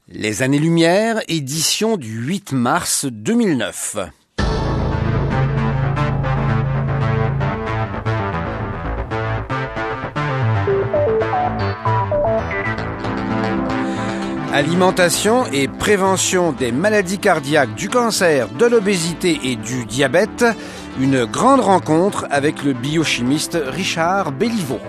Les Années-Lumière, édition du 8 mars 2009. Alimentation et prévention des maladies cardiaques, du cancer, de l'obésité et du diabète. Une grande rencontre avec le biochimiste Richard Béliveau.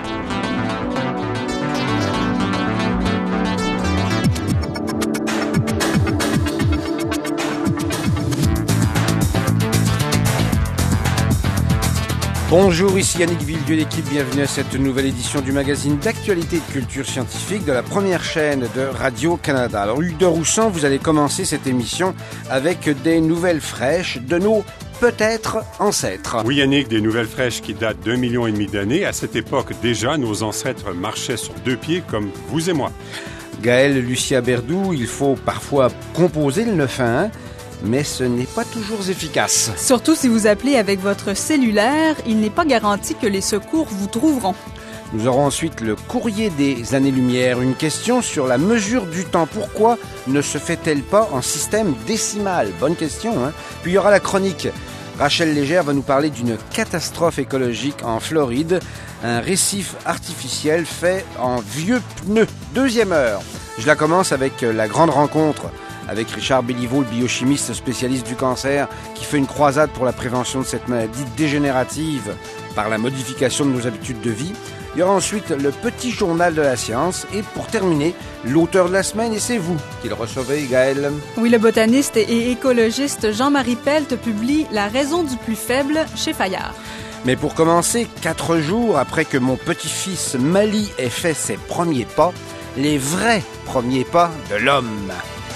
Bonjour, ici Yannick Villedieu, l'équipe. Bienvenue à cette nouvelle édition du magazine d'actualité et de culture scientifique de la première chaîne de Radio-Canada. Alors, Hugues de Roussan, vous allez commencer cette émission avec des nouvelles fraîches de nos peut-être ancêtres. Oui, Yannick, des nouvelles fraîches qui datent d'1,5 million d'années. À cette époque, déjà, nos ancêtres marchaient sur deux pieds comme vous et moi. Gaël Lucia Berdou, il faut parfois composer le 911. Mais ce n'est pas toujours efficace. Surtout si vous appelez avec votre cellulaire, il n'est pas garanti que les secours vous trouveront. Nous aurons ensuite le courrier des Années-Lumière, une question sur la mesure du temps. Pourquoi ne se fait-elle pas en système décimal? Bonne question, hein? Puis il y aura la chronique. Rachel Légère va nous parler d'une catastrophe écologique en Floride, un récif artificiel fait en vieux pneus. Deuxième heure. Je la commence avec la grande rencontre avec Richard Béliveau, le biochimiste spécialiste du cancer, qui fait une croisade pour la prévention de cette maladie dégénérative par la modification de nos habitudes de vie. Il y aura ensuite le petit journal de la science et pour terminer, l'auteur de la semaine, et c'est vous qui le recevez, Gaël. Oui, le botaniste et écologiste Jean-Marie Pelt publie « La raison du plus faible » chez Fayard. Mais pour commencer, 4 jours après que mon petit-fils Mali ait fait ses premiers pas, les vrais premiers pas de l'homme.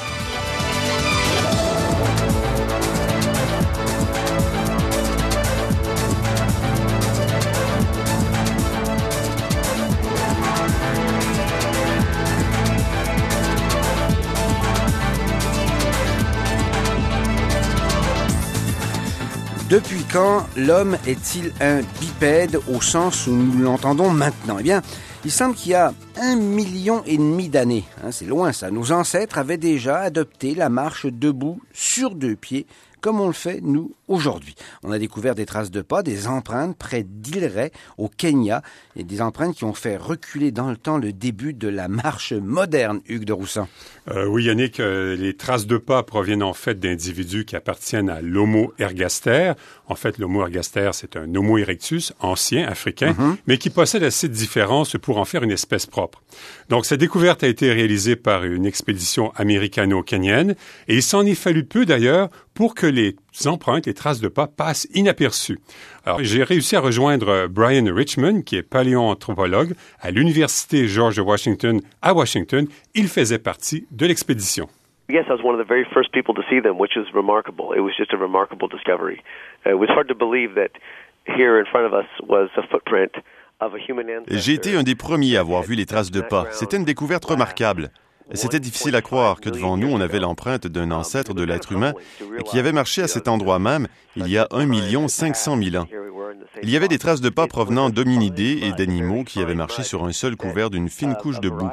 Depuis quand l'homme est-il un bipède au sens où nous l'entendons maintenant? Eh bien, il semble qu'il y a 1,5 million d'années, c'est loin ça, nos ancêtres avaient déjà adopté la marche debout sur deux pieds, comme on le fait, nous, aujourd'hui. On a découvert des traces de pas, des empreintes près d'Ilray, au Kenya, et des empreintes qui ont fait reculer dans le temps le début de la marche moderne, Hugues de Roussan. Oui, Yannick, les traces de pas proviennent en fait d'individus qui appartiennent à l'Homo ergaster. En fait, l'Homo ergaster, c'est un Homo erectus ancien, africain, mais qui possède assez de différences pour en faire une espèce propre. Donc, cette découverte a été réalisée par une expédition américano-kenyenne, et il s'en est fallu peu d'ailleurs pour que les empreintes, les traces de pas passent inaperçues. Alors, j'ai réussi à rejoindre Brian Richmond, qui est paléoanthropologue à l'Université George Washington à Washington. Il faisait partie de l'expédition. Yes, I was one of the very first people to see them, which was remarkable. It was just a remarkable discovery. It was hard to believe that here in front of us was a footprint of a human ancestor. J'ai été un des premiers à avoir vu les traces de pas. C'était une découverte remarquable. C'était difficile à croire que devant nous, on avait l'empreinte d'un ancêtre de l'être humain qui avait marché à cet endroit même il y a 1 500 000 ans. Il y avait des traces de pas provenant d'hominidés et d'animaux qui avaient marché sur un sol couvert d'une fine couche de boue.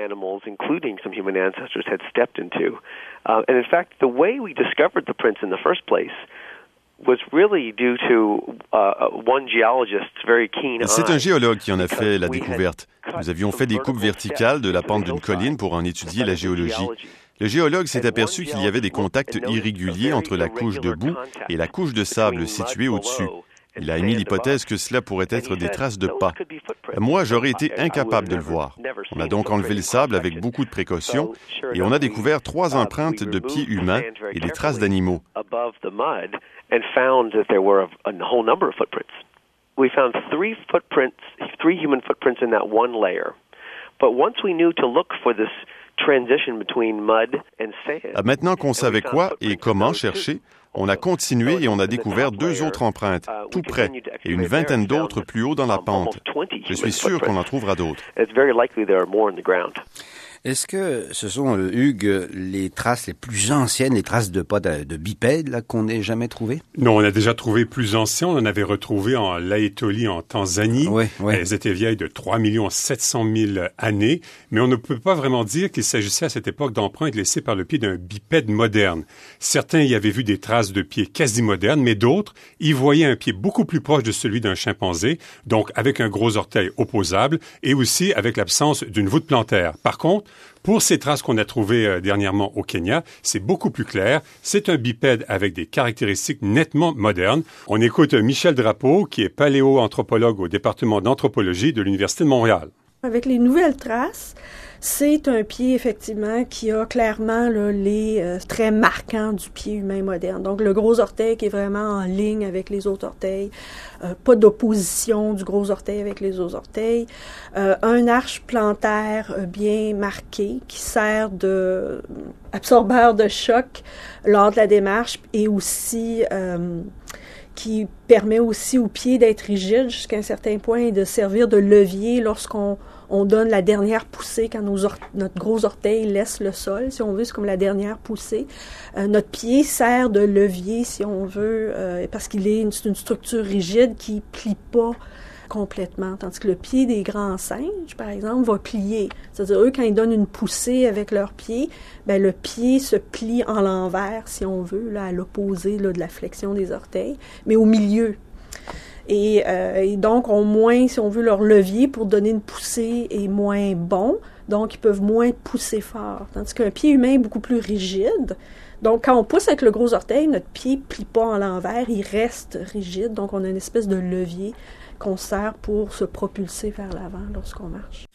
C'est un géologue qui en a fait la découverte. Nous avions fait des coupes verticales de la pente d'une colline pour en étudier la géologie. Le géologue s'est aperçu qu'il y avait des contacts irréguliers entre la couche de boue et la couche de sable située au-dessus. Il a émis l'hypothèse que cela pourrait être des traces de pas. Moi, j'aurais été incapable de le voir. On a donc enlevé le sable avec beaucoup de précautions et on a découvert 3 empreintes de pieds humains et des traces d'animaux. We found 3 human footprints in that one layer. But once we knew to look for this transition between mud and sand. Maintenant qu'on savait quoi et comment chercher, on a continué et on a découvert 2 autres empreintes, tout près, et une vingtaine d'autres plus haut dans la pente. Je suis sûr qu'on en trouvera d'autres. Est-ce que ce sont, Hugues, les traces les plus anciennes, les traces de pas de bipèdes là, qu'on n'ait jamais trouvées? Non, on a déjà trouvé plus anciens. On en avait retrouvé en Laetoli, en Tanzanie. Oui. Elles étaient vieilles de 3 700 000 années. Mais on ne peut pas vraiment dire qu'il s'agissait à cette époque d'empreintes laissées par le pied d'un bipède moderne. Certains y avaient vu des traces de pieds quasi modernes, mais d'autres y voyaient un pied beaucoup plus proche de celui d'un chimpanzé, donc avec un gros orteil opposable et aussi avec l'absence d'une voûte plantaire. Par contre, pour ces traces qu'on a trouvées dernièrement au Kenya, c'est beaucoup plus clair. C'est un bipède avec des caractéristiques nettement modernes. On écoute Michel Drapeau, qui est paléoanthropologue au département d'anthropologie de l'Université de Montréal. Avec les nouvelles traces, c'est un pied, effectivement, qui a clairement là, les traits marquants du pied humain moderne. Donc, le gros orteil qui est vraiment en ligne avec les autres orteils, pas d'opposition du gros orteil avec les autres orteils, un arche plantaire bien marqué qui sert de absorbeur de choc lors de la démarche et aussi qui permet aussi au pied d'être rigide jusqu'à un certain point et de servir de levier lorsqu'on donne la dernière poussée quand notre gros orteil laisse le sol, si on veut, c'est comme la dernière poussée. Notre pied sert de levier, si on veut, parce c'est une structure rigide qui plie pas complètement, tandis que le pied des grands singes, par exemple, va plier. C'est-à-dire, eux, quand ils donnent une poussée avec leur pied, ben le pied se plie en l'envers, si on veut, là, à l'opposé là, de la flexion des orteils, mais au milieu. Et donc, ont moins, si on veut, leur levier pour donner une poussée est moins bon, donc ils peuvent moins pousser fort. Tandis qu'un pied humain est beaucoup plus rigide. Donc, quand on pousse avec le gros orteil, notre pied ne plie pas en l'envers, il reste rigide. Donc, on a une espèce de levier qu'on sert pour se propulser vers l'avant lorsqu'on marche.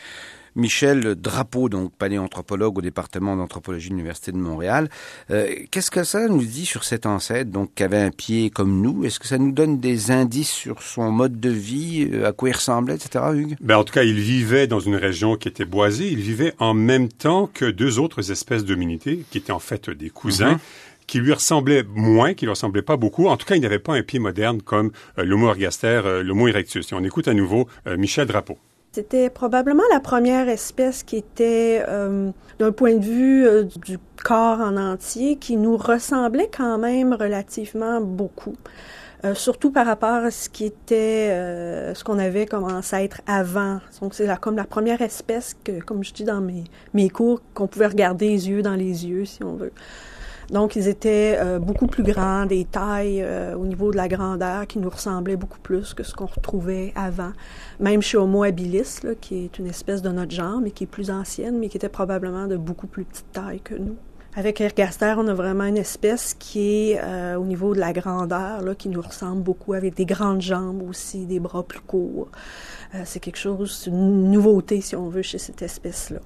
Michel Drapeau, donc paléoanthropologue au département d'anthropologie de l'Université de Montréal. Qu'est-ce que ça nous dit sur cet ancêtre, donc qui avait un pied comme nous? Est-ce que ça nous donne des indices sur son mode de vie, à quoi il ressemblait, etc., Hugues? En tout cas, il vivait dans une région qui était boisée. Il vivait en même temps que deux autres espèces d'hominités, qui étaient en fait des cousins. Qui lui ressemblait moins, qui lui ressemblait pas beaucoup. En tout cas, il n'avait pas un pied moderne comme l'Homo ergaster, l'Homo erectus. Et on écoute à nouveau Michel Drapeau. C'était probablement la première espèce qui était, d'un point de vue du corps en entier, qui nous ressemblait quand même relativement beaucoup. Surtout par rapport à ce qui était, ce qu'on avait comme ancêtre avant. Donc, c'est comme la première espèce que, comme je dis dans mes cours, qu'on pouvait regarder les yeux dans les yeux, si on veut. Donc, ils étaient beaucoup plus grands, des tailles au niveau de la grandeur qui nous ressemblaient beaucoup plus que ce qu'on retrouvait avant. Même chez Homo habilis, là, qui est une espèce de notre genre, mais qui est plus ancienne, mais qui était probablement de beaucoup plus petite taille que nous. Avec Ergaster, on a vraiment une espèce qui est au niveau de la grandeur, là, qui nous ressemble beaucoup, avec des grandes jambes aussi, des bras plus courts. C'est quelque chose, c'est une nouveauté, si on veut, chez cette espèce-là.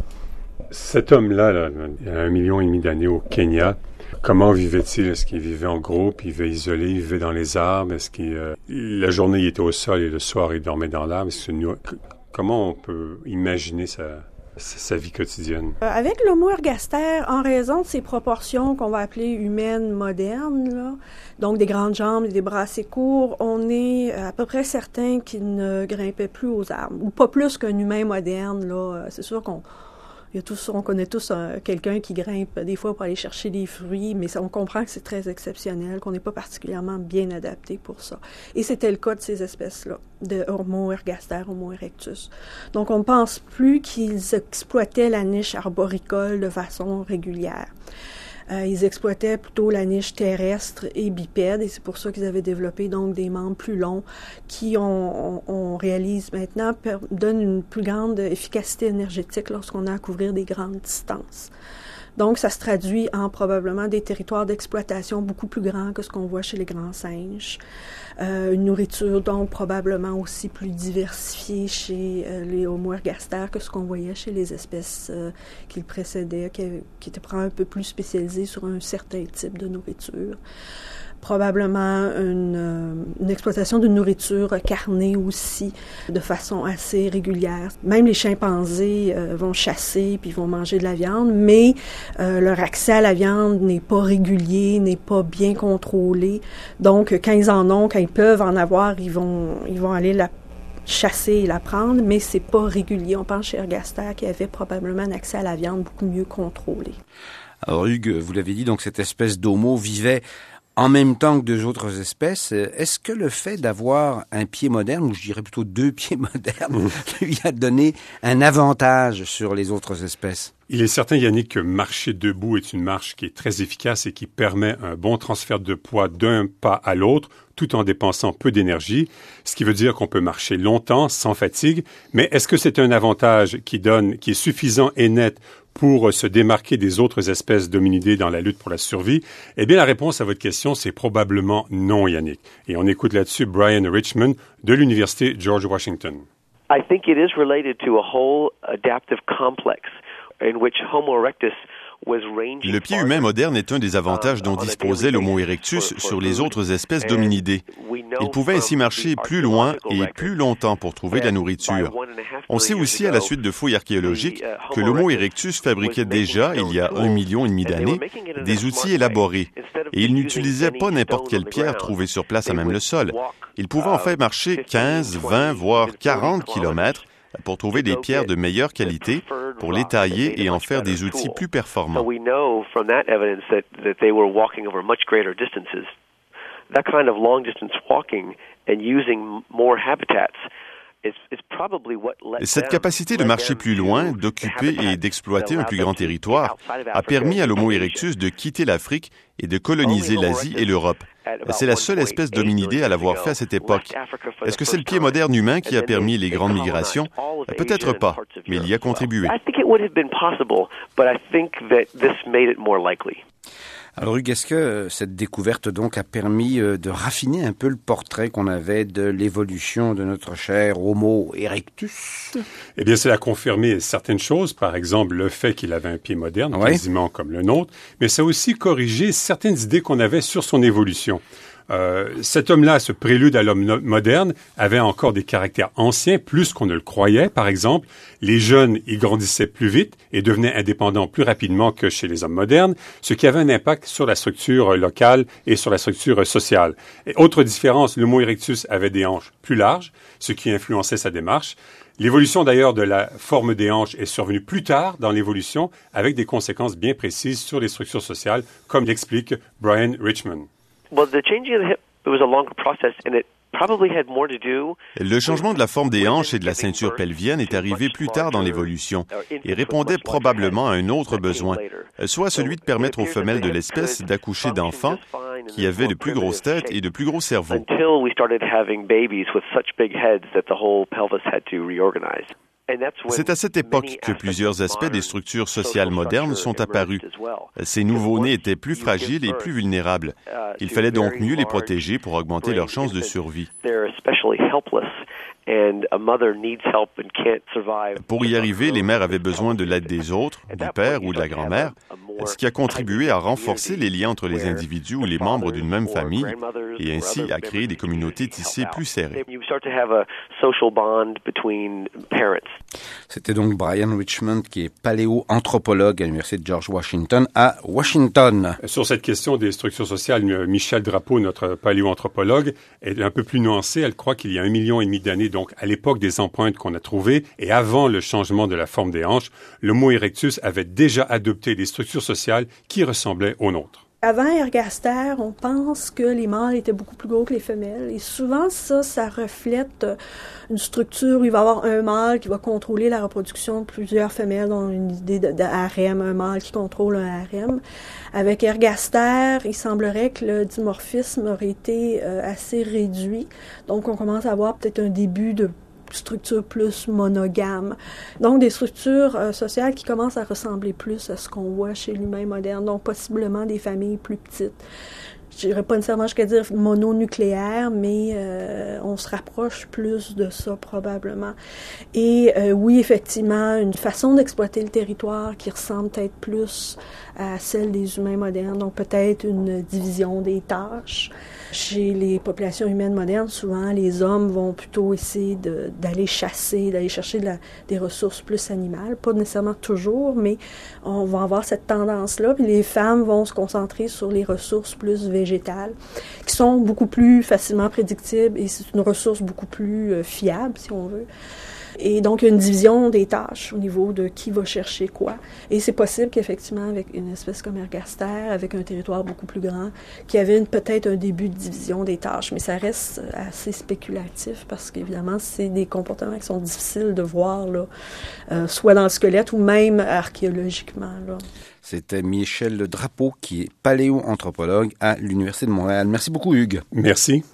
Cet homme-là, il y a 1,5 million d'années au Kenya, comment vivait-il? Est-ce qu'il vivait en groupe? Il vivait isolé? Il vivait dans les arbres? Est-ce qu'il la journée, il était au sol et le soir, il dormait dans l'arbre? Comment on peut imaginer sa vie quotidienne? Avec l'Homo ergaster, en raison de ses proportions qu'on va appeler humaines modernes, là, donc des grandes jambes et des bras assez courts, on est à peu près certain qu'il ne grimpait plus aux arbres, ou pas plus qu'un humain moderne. Là. C'est sûr on connaît tous quelqu'un qui grimpe des fois pour aller chercher des fruits, mais on comprend que c'est très exceptionnel, qu'on n'est pas particulièrement bien adapté pour ça. Et c'était le cas de ces espèces-là, de Homo ergaster, Homo erectus. Donc, on ne pense plus qu'ils exploitaient la niche arboricole de façon régulière. Ils exploitaient plutôt la niche terrestre et bipède, et c'est pour ça qu'ils avaient développé donc des membres plus longs qui, on réalise maintenant, donnent une plus grande efficacité énergétique lorsqu'on a à couvrir des grandes distances. Donc, ça se traduit en probablement des territoires d'exploitation beaucoup plus grands que ce qu'on voit chez les grands singes. Une nourriture donc probablement aussi plus diversifiée chez les Homo ergaster que ce qu'on voyait chez les espèces qui le précédaient, qui étaient un peu plus spécialisées sur un certain type de nourriture. Probablement une exploitation de nourriture carnée aussi, de façon assez régulière. Même les chimpanzés vont chasser puis vont manger de la viande, mais leur accès à la viande n'est pas régulier, n'est pas bien contrôlé. Donc, quand ils peuvent en avoir, ils vont aller chasser et la prendre, mais c'est pas régulier. On pense chez Ergaster qu'il y avait probablement un accès à la viande beaucoup mieux contrôlé. Alors Hugues, vous l'avez dit, donc cette espèce d'homo vivait en même temps que deux autres espèces. Est-ce que le fait d'avoir un pied moderne, ou je dirais plutôt deux pieds modernes, lui a donné un avantage sur les autres espèces? Il est certain, Yannick, que marcher debout est une marche qui est très efficace et qui permet un bon transfert de poids d'un pas à l'autre, tout en dépensant peu d'énergie, ce qui veut dire qu'on peut marcher longtemps, sans fatigue. Mais est-ce que c'est un avantage qui est suffisant et net pour se démarquer des autres espèces d'hominidés dans la lutte pour la survie? Eh bien, la réponse à votre question, c'est probablement non, Yannick. Et on écoute là-dessus Brian Richmond de l'Université George Washington. I think it is related to a whole adaptive complex in which Homo erectus Le pied humain moderne est un des avantages dont disposait l'Homo erectus sur les autres espèces d'hominidés. Il pouvait ainsi marcher plus loin et plus longtemps pour trouver de la nourriture. On sait aussi, à la suite de fouilles archéologiques, que l'Homo erectus fabriquait déjà, il y a 1,5 million d'années, des outils élaborés. Et il n'utilisait pas n'importe quelle pierre trouvée sur place à même le sol. Il pouvait en fait marcher 15, 20, voire 40 kilomètres pour trouver des pierres de meilleure qualité, pour les tailler et en faire des outils plus performants. That kind of long-distance walking and using more habitats is probably what led Cette capacité de marcher plus loin, d'occuper et d'exploiter un plus grand territoire a permis à l'Homo erectus de quitter l'Afrique et de coloniser l'Asie et l'Europe. C'est la seule espèce d'hominidé à l'avoir fait à cette époque. Est-ce que c'est le pied moderne humain qui a permis les grandes migrations? Peut-être pas, mais il y a contribué. Alors Hugues, est-ce que cette découverte donc a permis de raffiner un peu le portrait qu'on avait de l'évolution de notre cher Homo erectus? Eh bien, cela a confirmé certaines choses, par exemple le fait qu'il avait un pied moderne, quasiment comme le nôtre, mais ça a aussi corrigé certaines idées qu'on avait sur son évolution. Cet homme-là, ce prélude à l'homme moderne, avait encore des caractères anciens, plus qu'on ne le croyait. Par exemple, les jeunes, ils grandissaient plus vite et devenaient indépendants plus rapidement que chez les hommes modernes, ce qui avait un impact sur la structure locale et sur la structure sociale. Et autre différence, l'Homo erectus avait des hanches plus larges, ce qui influençait sa démarche. L'évolution d'ailleurs de la forme des hanches est survenue plus tard dans l'évolution, avec des conséquences bien précises sur les structures sociales, comme l'explique Brian Richmond. Le changement de la forme des hanches et de la ceinture pelvienne est arrivé plus tard dans l'évolution et répondait probablement à un autre besoin, soit celui de permettre aux femelles de l'espèce d'accoucher d'enfants qui avaient de plus grosses têtes et de plus gros cerveaux. C'est à cette époque que plusieurs aspects des structures sociales modernes sont apparus. Ces nouveaux-nés étaient plus fragiles et plus vulnérables. Il fallait donc mieux les protéger pour augmenter leurs chances de survie. Pour y arriver, les mères avaient besoin de l'aide des autres, du père ou de la grand-mère, ce qui a contribué à renforcer les liens entre les individus ou les membres d'une même famille et ainsi à créer des communautés tissées plus serrées. C'était donc Brian Richmond, qui est paléoanthropologue à l'Université de George Washington à Washington. Sur cette question des structures sociales, Michel Drapeau, notre paléoanthropologue, est un peu plus nuancée. Elle croit qu'il y a 1,5 million d'années, donc à l'époque des empreintes qu'on a trouvées et avant le changement de la forme des hanches, l'Homo erectus avait déjà adopté des structures sociales qui ressemblaient aux nôtres. Avant Ergaster, on pense que les mâles étaient beaucoup plus gros que les femelles. Et souvent, ça reflète une structure où il va y avoir un mâle qui va contrôler la reproduction de plusieurs femelles, dans une idée de harem, un mâle qui contrôle un harem. Avec Ergaster, il semblerait que le dimorphisme aurait été assez réduit. Donc, on commence à avoir peut-être un début de structures plus monogames. Donc, des structures sociales qui commencent à ressembler plus à ce qu'on voit chez l'humain moderne. Donc, possiblement des familles plus petites. Je dirais pas nécessairement jusqu'à dire mononucléaire, mais on se rapproche plus de ça probablement. Et oui, effectivement, une façon d'exploiter le territoire qui ressemble peut-être plus à celle des humains modernes. Donc peut-être une division des tâches. Chez les populations humaines modernes, souvent les hommes vont plutôt essayer d'aller chasser, d'aller chercher des ressources plus animales. Pas nécessairement toujours, mais on va avoir cette tendance-là. Puis les femmes vont se concentrer sur les ressources plus végétales. végétales, qui sont beaucoup plus facilement prédictibles et c'est une ressource beaucoup plus fiable, si on veut. Et donc, il y a une division des tâches au niveau de qui va chercher quoi. Et c'est possible qu'effectivement, avec une espèce comme Ergaster, avec un territoire beaucoup plus grand, qu'il y avait peut-être un début de division des tâches. Mais ça reste assez spéculatif parce qu'évidemment, c'est des comportements qui sont difficiles de voir, là, soit dans le squelette ou même archéologiquement, là. C'était Michel Drapeau, qui est paléoanthropologue à l'Université de Montréal. Merci beaucoup, Hugues. Merci.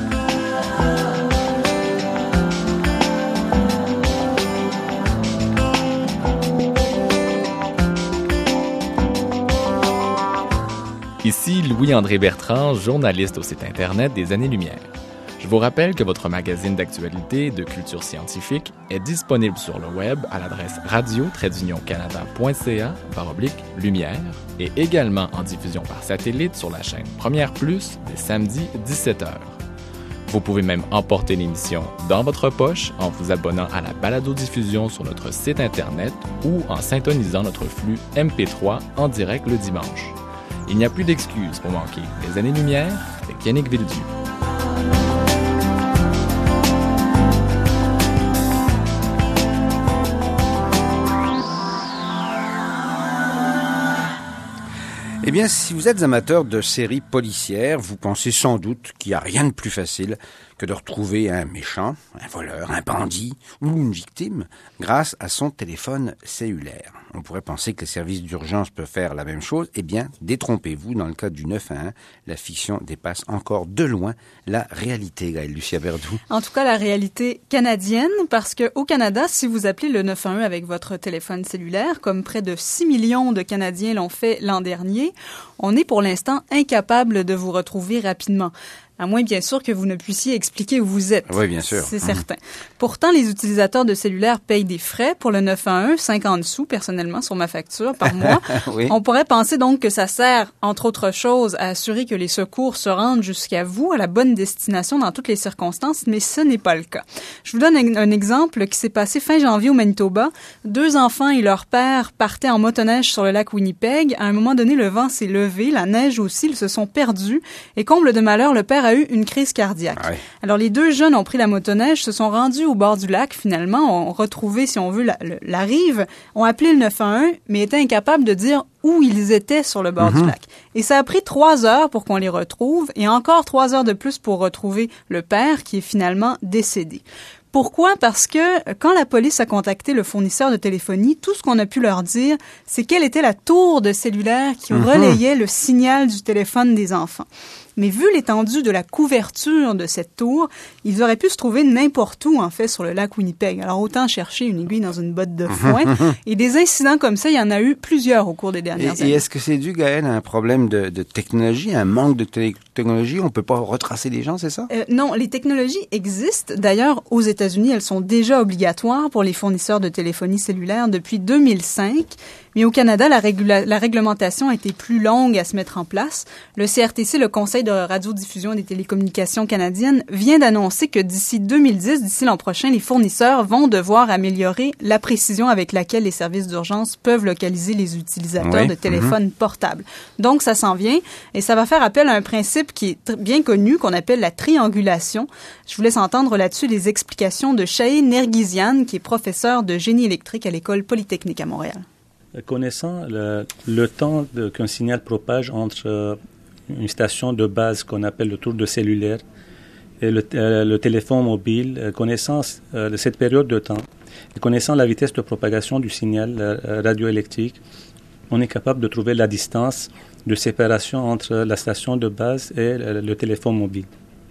Ici Louis-André Bertrand, journaliste au site Internet des Années-Lumière. Je vous rappelle que votre magazine d'actualité de culture scientifique est disponible sur le web à l'adresse radio-canada.ca/lumière et également en diffusion par satellite sur la chaîne Première Plus des samedis 17h. Vous pouvez même emporter l'émission dans votre poche en vous abonnant à la balado-diffusion sur notre site Internet ou en syntonisant notre flux MP3 en direct le dimanche. Il n'y a plus d'excuses pour manquer les Années-Lumière avec Yannick Villedieu. Eh bien, si vous êtes amateur de séries policières, vous pensez sans doute qu'il n'y a rien de plus facile que de retrouver un méchant, un voleur, un bandit ou une victime grâce à son téléphone cellulaire. On pourrait penser que les services d'urgence peuvent faire la même chose. Eh bien, détrompez-vous, dans le cas du 911, la fiction dépasse encore de loin la réalité, Gaëlle Lucia Berdoux. En tout cas, la réalité canadienne, parce qu'au Canada, si vous appelez le 911 avec votre téléphone cellulaire, comme près de 6 millions de Canadiens l'ont fait l'an dernier, on est pour l'instant incapable de vous retrouver rapidement. À moins, bien sûr, que vous ne puissiez expliquer où vous êtes. Oui, bien sûr. C'est certain. Pourtant, les utilisateurs de cellulaire payent des frais pour le 911, 50 sous, personnellement, sur ma facture par mois. Oui. On pourrait penser donc que ça sert, entre autres choses, à assurer que les secours se rendent jusqu'à vous, à la bonne destination dans toutes les circonstances, mais ce n'est pas le cas. Je vous donne un exemple qui s'est passé fin janvier au Manitoba. 2 enfants et leur père partaient en motoneige sur le lac Winnipeg. À un moment donné, le vent s'est levé, la neige aussi, ils se sont perdus. Et comble de malheur, le père a eu une crise cardiaque. Ouais. Alors, les 2 jeunes ont pris la motoneige, se sont rendus au bord du lac, finalement, ont retrouvé, si on veut, la rive, ont appelé le 911, mais étaient incapables de dire où ils étaient sur le bord du lac. Et ça a pris 3 heures pour qu'on les retrouve, et encore 3 heures de plus pour retrouver le père, qui est finalement décédé. Pourquoi? Parce que quand la police a contacté le fournisseur de téléphonie, tout ce qu'on a pu leur dire, c'est quelle était la tour de cellulaire qui relayait le signal du téléphone des enfants. Mais vu l'étendue de la couverture de cette tour, ils auraient pu se trouver n'importe où, en fait, sur le lac Winnipeg. Alors, autant chercher une aiguille dans une botte de foin. Et des incidents comme ça, il y en a eu plusieurs au cours des dernières années. Et est-ce que c'est dû, Gaëlle, à un problème de technologie, un manque de technologie? On peut pas retracer les gens, c'est ça? Non, les technologies existent. D'ailleurs, aux États-Unis, elles sont déjà obligatoires pour les fournisseurs de téléphonie cellulaire depuis 2005. Mais au Canada, la réglementation a été plus longue à se mettre en place. Le CRTC, le Conseil de radiodiffusion des télécommunications canadiennes, vient d'annoncer que d'ici 2010, d'ici l'an prochain, les fournisseurs vont devoir améliorer la précision avec laquelle les services d'urgence peuvent localiser les utilisateurs de téléphones portables. Donc, ça s'en vient et ça va faire appel à un principe qui est bien connu, qu'on appelle la triangulation. Je vous laisse entendre là-dessus les explications de Shahé Nergizian, qui est professeur de génie électrique à l'École polytechnique à Montréal. Connaissant le temps qu'un signal propage entre une station de base qu'on appelle le tour de cellulaire et le téléphone mobile, connaissant cette période de temps, et connaissant la vitesse de propagation du signal radioélectrique, on est capable de trouver la distance de séparation entre la station de base et le téléphone mobile.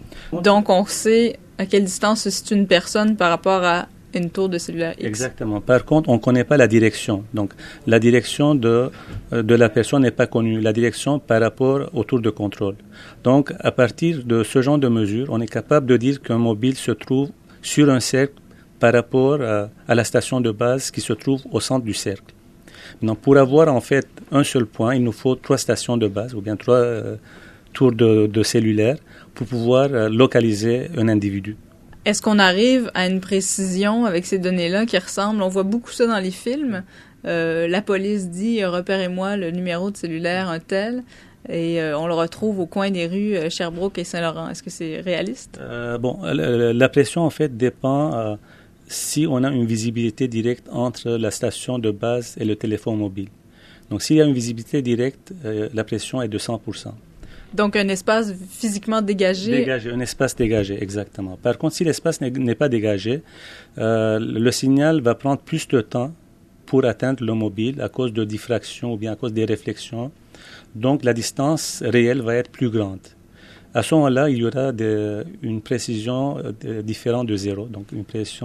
Donc, on sait à quelle distance se situe une personne par rapport à une tour de cellulaire X. Exactement. Par contre, on ne connaît pas la direction. Donc, la direction de la personne n'est pas connue. La direction par rapport au tour de contrôle. Donc, à partir de ce genre de mesures, on est capable de dire qu'un mobile se trouve sur un cercle par rapport à la station de base qui se trouve au centre du cercle. Donc, pour avoir en fait un seul point, il nous faut 3 stations de base ou bien 3 tours de cellulaire pour pouvoir localiser un individu. Est-ce qu'on arrive à une précision avec ces données-là qui ressemblent, on voit beaucoup ça dans les films, la police dit « Repérez-moi le numéro de cellulaire, un tel », et on le retrouve au coin des rues Sherbrooke et Saint-Laurent. Est-ce que c'est réaliste? La pression, en fait, dépend si on a une visibilité directe entre la station de base et le téléphone mobile. Donc, s'il y a une visibilité directe, la pression est de 100%. Donc, un espace physiquement dégagé? Un espace dégagé, exactement. Par contre, si l'espace n'est pas dégagé, le signal va prendre plus de temps pour atteindre le mobile à cause de diffraction ou bien à cause des réflexions. Donc, la distance réelle va être plus grande. À ce moment-là, il y aura une précision différente de 0. Donc, une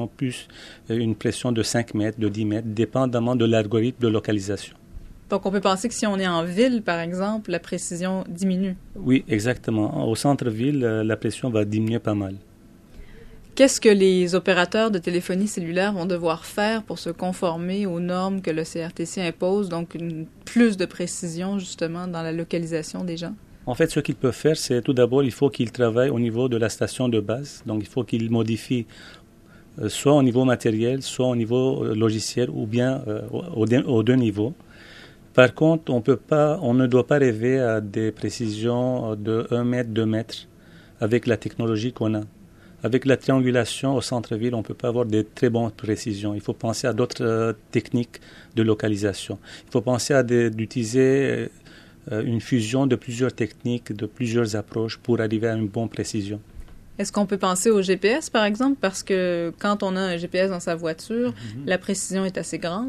pression de 5 mètres, de 10 mètres, dépendamment de l'algorithme de localisation. Donc, on peut penser que si on est en ville, par exemple, la précision diminue. Oui, exactement. Au centre-ville, la pression va diminuer pas mal. Qu'est-ce que les opérateurs de téléphonie cellulaire vont devoir faire pour se conformer aux normes que le CRTC impose, donc plus de précision, justement, dans la localisation des gens? En fait, ce qu'ils peuvent faire, c'est tout d'abord, il faut qu'ils travaillent au niveau de la station de base. Donc, il faut qu'ils modifient soit au niveau matériel, soit au niveau logiciel, ou bien aux deux niveaux. Par contre, on ne doit pas rêver à des précisions de 1 mètre, 2 mètres avec la technologie qu'on a. Avec la triangulation au centre-ville, on ne peut pas avoir de très bonnes précisions. Il faut penser à d'autres techniques de localisation. Il faut penser d'utiliser une fusion de plusieurs techniques, de plusieurs approches pour arriver à une bonne précision. Est-ce qu'on peut penser au GPS, par exemple? Parce que quand on a un GPS dans sa voiture, la précision est assez grande.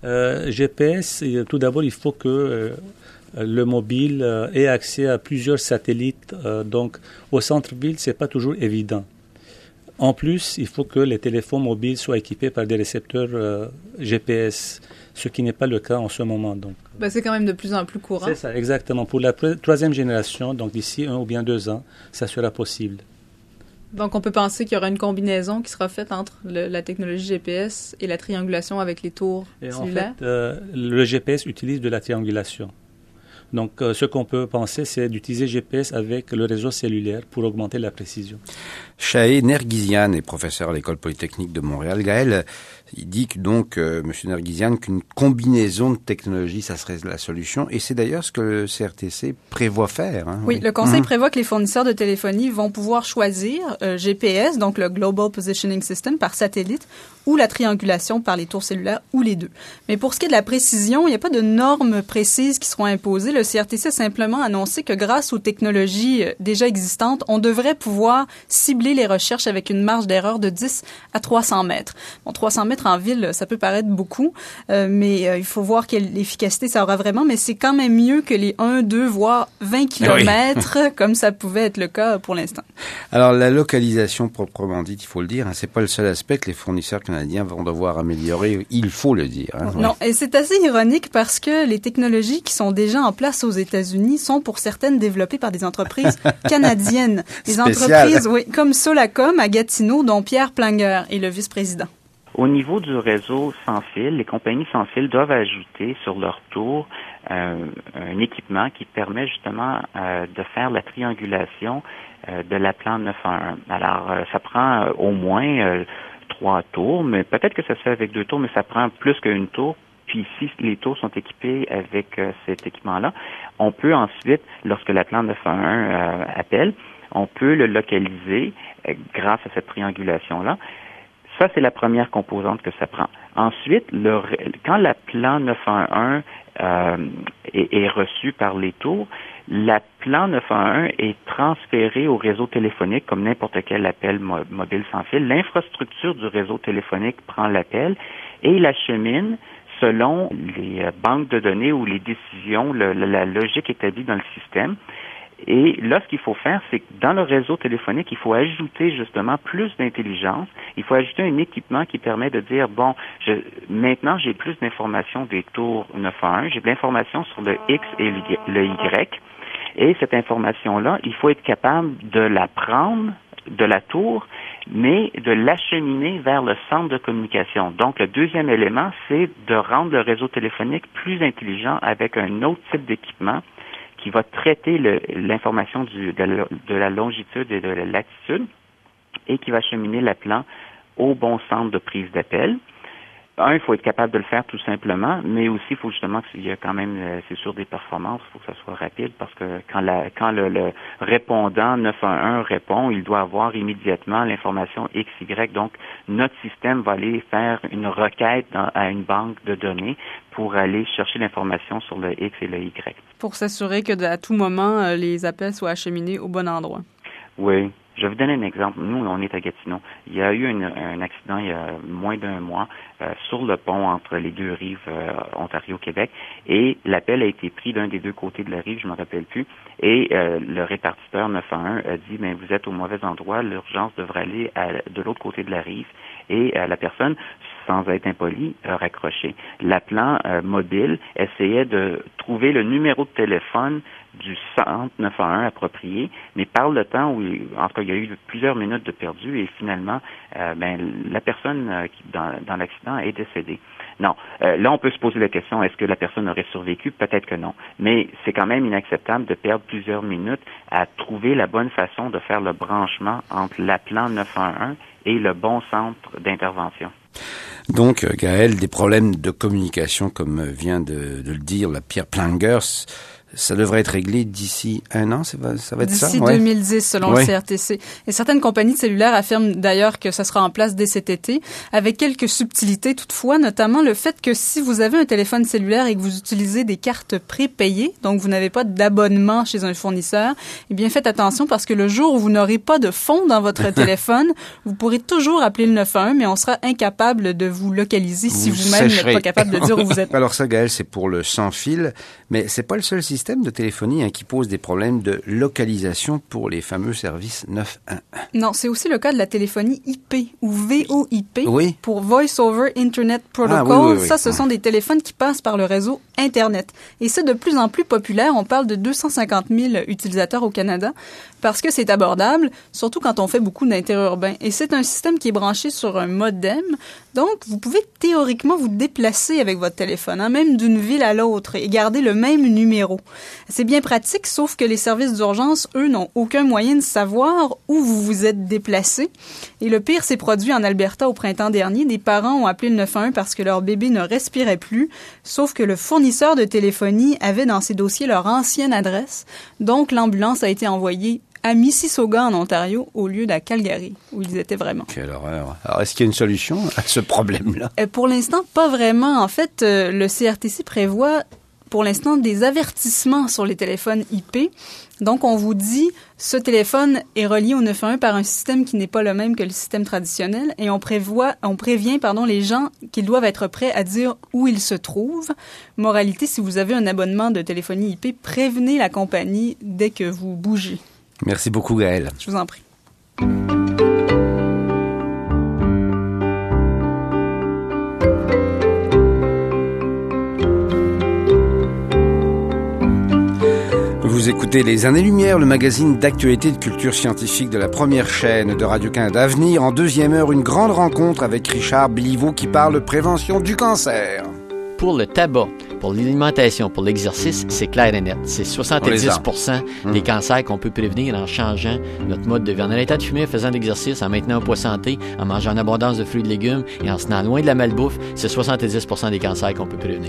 GPS, tout d'abord, il faut que le mobile ait accès à plusieurs satellites. Donc, au centre-ville, ce n'est pas toujours évident. En plus, il faut que les téléphones mobiles soient équipés par des récepteurs GPS, ce qui n'est pas le cas en ce moment. Donc, c'est quand même de plus en plus courant. C'est ça, exactement. Pour la troisième génération, donc d'ici 1 ou bien 2 ans, ça sera possible. Donc, on peut penser qu'il y aura une combinaison qui sera faite entre la technologie GPS et la triangulation avec les tours cellulaires? En fait, le GPS utilise de la triangulation. Donc, ce qu'on peut penser, c'est d'utiliser GPS avec le réseau cellulaire pour augmenter la précision. Shahé Nerguisian est professeur à l'École polytechnique de Montréal. Gaël, il dit que donc, M. Nerguisian, qu'une combinaison de technologies, ça serait la solution. Et c'est d'ailleurs ce que le CRTC prévoit faire. Hein, oui, le Conseil prévoit que les fournisseurs de téléphonie vont pouvoir choisir GPS, donc le Global Positioning System, par satellite, ou la triangulation par les tours cellulaires, ou les deux. Mais pour ce qui est de la précision, il n'y a pas de normes précises qui seront imposées. Le CRTC a simplement annoncé que grâce aux technologies déjà existantes, on devrait pouvoir cibler les recherches avec une marge d'erreur de 10 à 300 mètres. Bon, 300 mètres en ville, ça peut paraître beaucoup, mais il faut voir quelle efficacité ça aura vraiment, mais c'est quand même mieux que les 1, 2, voire 20 kilomètres, comme ça pouvait être le cas pour l'instant. Alors, la localisation proprement dite, il faut le dire, c'est pas le seul aspect que les fournisseurs canadiens vont devoir améliorer, il faut le dire. Non, et c'est assez ironique parce que les technologies qui sont déjà en place aux États-Unis sont pour certaines développées par des entreprises canadiennes. Des entreprises, oui, comme Solacom à Gatineau, dont Pierre Planger est le vice-président. Au niveau du réseau sans fil, les compagnies sans fil doivent ajouter sur leur tour un équipement qui permet justement de faire la triangulation de l'appelant 911. Alors, ça prend au moins 3 tours, mais peut-être que ça se fait avec 2 tours, mais ça prend plus qu'une tour. Puis si les tours sont équipés avec cet équipement-là, on peut ensuite, lorsque l'appelant 911 appelle, on peut le localiser grâce à cette triangulation-là. Ça, c'est la première composante que ça prend. Ensuite, quand l'appelant 911 est reçu par les tours, l'appelant 911 est transféré au réseau téléphonique comme n'importe quel appel mobile sans fil. L'infrastructure du réseau téléphonique prend l'appel et il achemine selon les banques de données ou les décisions, la logique établie dans le système. Et là, ce qu'il faut faire, c'est que dans le réseau téléphonique, il faut ajouter justement plus d'intelligence. Il faut ajouter un équipement qui permet de dire, bon, maintenant, j'ai plus d'informations des tours 911, j'ai de l'information sur le X et le Y. Et cette information-là, il faut être capable de la prendre de la tour, mais de l'acheminer vers le centre de communication. Donc, le deuxième élément, c'est de rendre le réseau téléphonique plus intelligent avec un autre type d'équipement qui va traiter l'information de la longitude et de la latitude et qui va acheminer l'appelant au bon centre de prise d'appel. il faut être capable de le faire tout simplement, mais aussi il faut justement qu'il y ait quand même, c'est sûr, des performances, il faut que ça soit rapide, parce que quand le répondant 911 répond, il doit avoir immédiatement l'information XY. Donc, notre système va aller faire une requête à une banque de données pour aller chercher l'information sur le X et le Y. Pour s'assurer que à tout moment, les appels soient acheminés au bon endroit. Oui. Je vais vous donner un exemple. Nous, on est à Gatineau. Il y a eu un accident il y a moins d'un mois sur le pont entre les deux rives Ontario-Québec, et l'appel a été pris d'un des deux côtés de la rive, je ne me rappelle plus, et le répartiteur 911 a dit, mais vous êtes au mauvais endroit, l'urgence devrait aller de l'autre côté de la rive, et la personne, sans être impoli, a raccroché. L'appelant mobile essayait de trouver le numéro de téléphone du centre 911 approprié, mais par le temps où, en tout cas, il y a eu plusieurs minutes de perdu, et finalement, la personne dans l'accident est décédée. Non. Là, on peut se poser la question, est-ce que la personne aurait survécu? Peut-être que non. Mais c'est quand même inacceptable de perdre plusieurs minutes à trouver la bonne façon de faire le branchement entre l'appelant 911 et le bon centre d'intervention. Donc, Gaël, des problèmes de communication, comme vient de le dire la Pierre Plangers, ça devrait être réglé d'ici un an, ça va être ça? D'ici 2010, selon le CRTC. Et certaines compagnies de cellulaires affirment d'ailleurs que ça sera en place dès cet été, avec quelques subtilités toutefois, notamment le fait que si vous avez un téléphone cellulaire et que vous utilisez des cartes prépayées, donc vous n'avez pas d'abonnement chez un fournisseur, eh bien faites attention, parce que le jour où vous n'aurez pas de fonds dans votre téléphone, vous pourrez toujours appeler le 911, mais on sera incapable de vous localiser si vous-même n'êtes pas capable de dire où vous êtes. Alors ça, Gaël, c'est pour le sans fil, mais c'est pas le seul système de téléphonie qui pose des problèmes de localisation pour les fameux services 911. Non, c'est aussi le cas de la téléphonie IP ou VoIP, oui. Pour Voice over Internet Protocol. Ça, ce sont des téléphones qui passent par le réseau Internet. Et c'est de plus en plus populaire. On parle de 250 000 utilisateurs au Canada parce que c'est abordable, surtout quand on fait beaucoup d'interurbains. Et c'est un système qui est branché sur un modem. Donc, vous pouvez théoriquement vous déplacer avec votre téléphone, même d'une ville à l'autre, et garder le même numéro. C'est bien pratique, sauf que les services d'urgence, eux, n'ont aucun moyen de savoir où vous vous êtes déplacé. Et le pire s'est produit en Alberta au printemps dernier. Des parents ont appelé le 911 parce que leur bébé ne respirait plus, sauf que le fournisseur de téléphonie avait dans ses dossiers leur ancienne adresse. Donc, l'ambulance a été envoyée à Mississauga, en Ontario, au lieu d'à Calgary, où ils étaient vraiment. Quelle horreur. Alors, est-ce qu'il y a une solution à ce problème-là? Pour l'instant, pas vraiment. En fait, le CRTC prévoit pour l'instant des avertissements sur les téléphones IP. Donc, on vous dit, ce téléphone est relié au 911 par un système qui n'est pas le même que le système traditionnel, et on prévient les gens qu'ils doivent être prêts à dire où ils se trouvent. Moralité, si vous avez un abonnement de téléphonie IP, prévenez la compagnie dès que vous bougez. Merci beaucoup, Gaël. Je vous en prie. Vous écoutez Les Années-Lumière, le magazine d'actualité de culture scientifique de la première chaîne de Radio-Canada. À venir, en deuxième heure, une grande rencontre avec Richard Bliveau qui parle prévention du cancer. Pour le tabac, pour l'alimentation, pour l'exercice, c'est clair et net. C'est 70% des cancers qu'on peut prévenir en changeant notre mode de vie. En arrêtant de fumer, en faisant de l'exercice, en maintenant un poids santé, en mangeant en abondance de fruits et de légumes et en se tenant loin de la malbouffe, c'est 70% des cancers qu'on peut prévenir.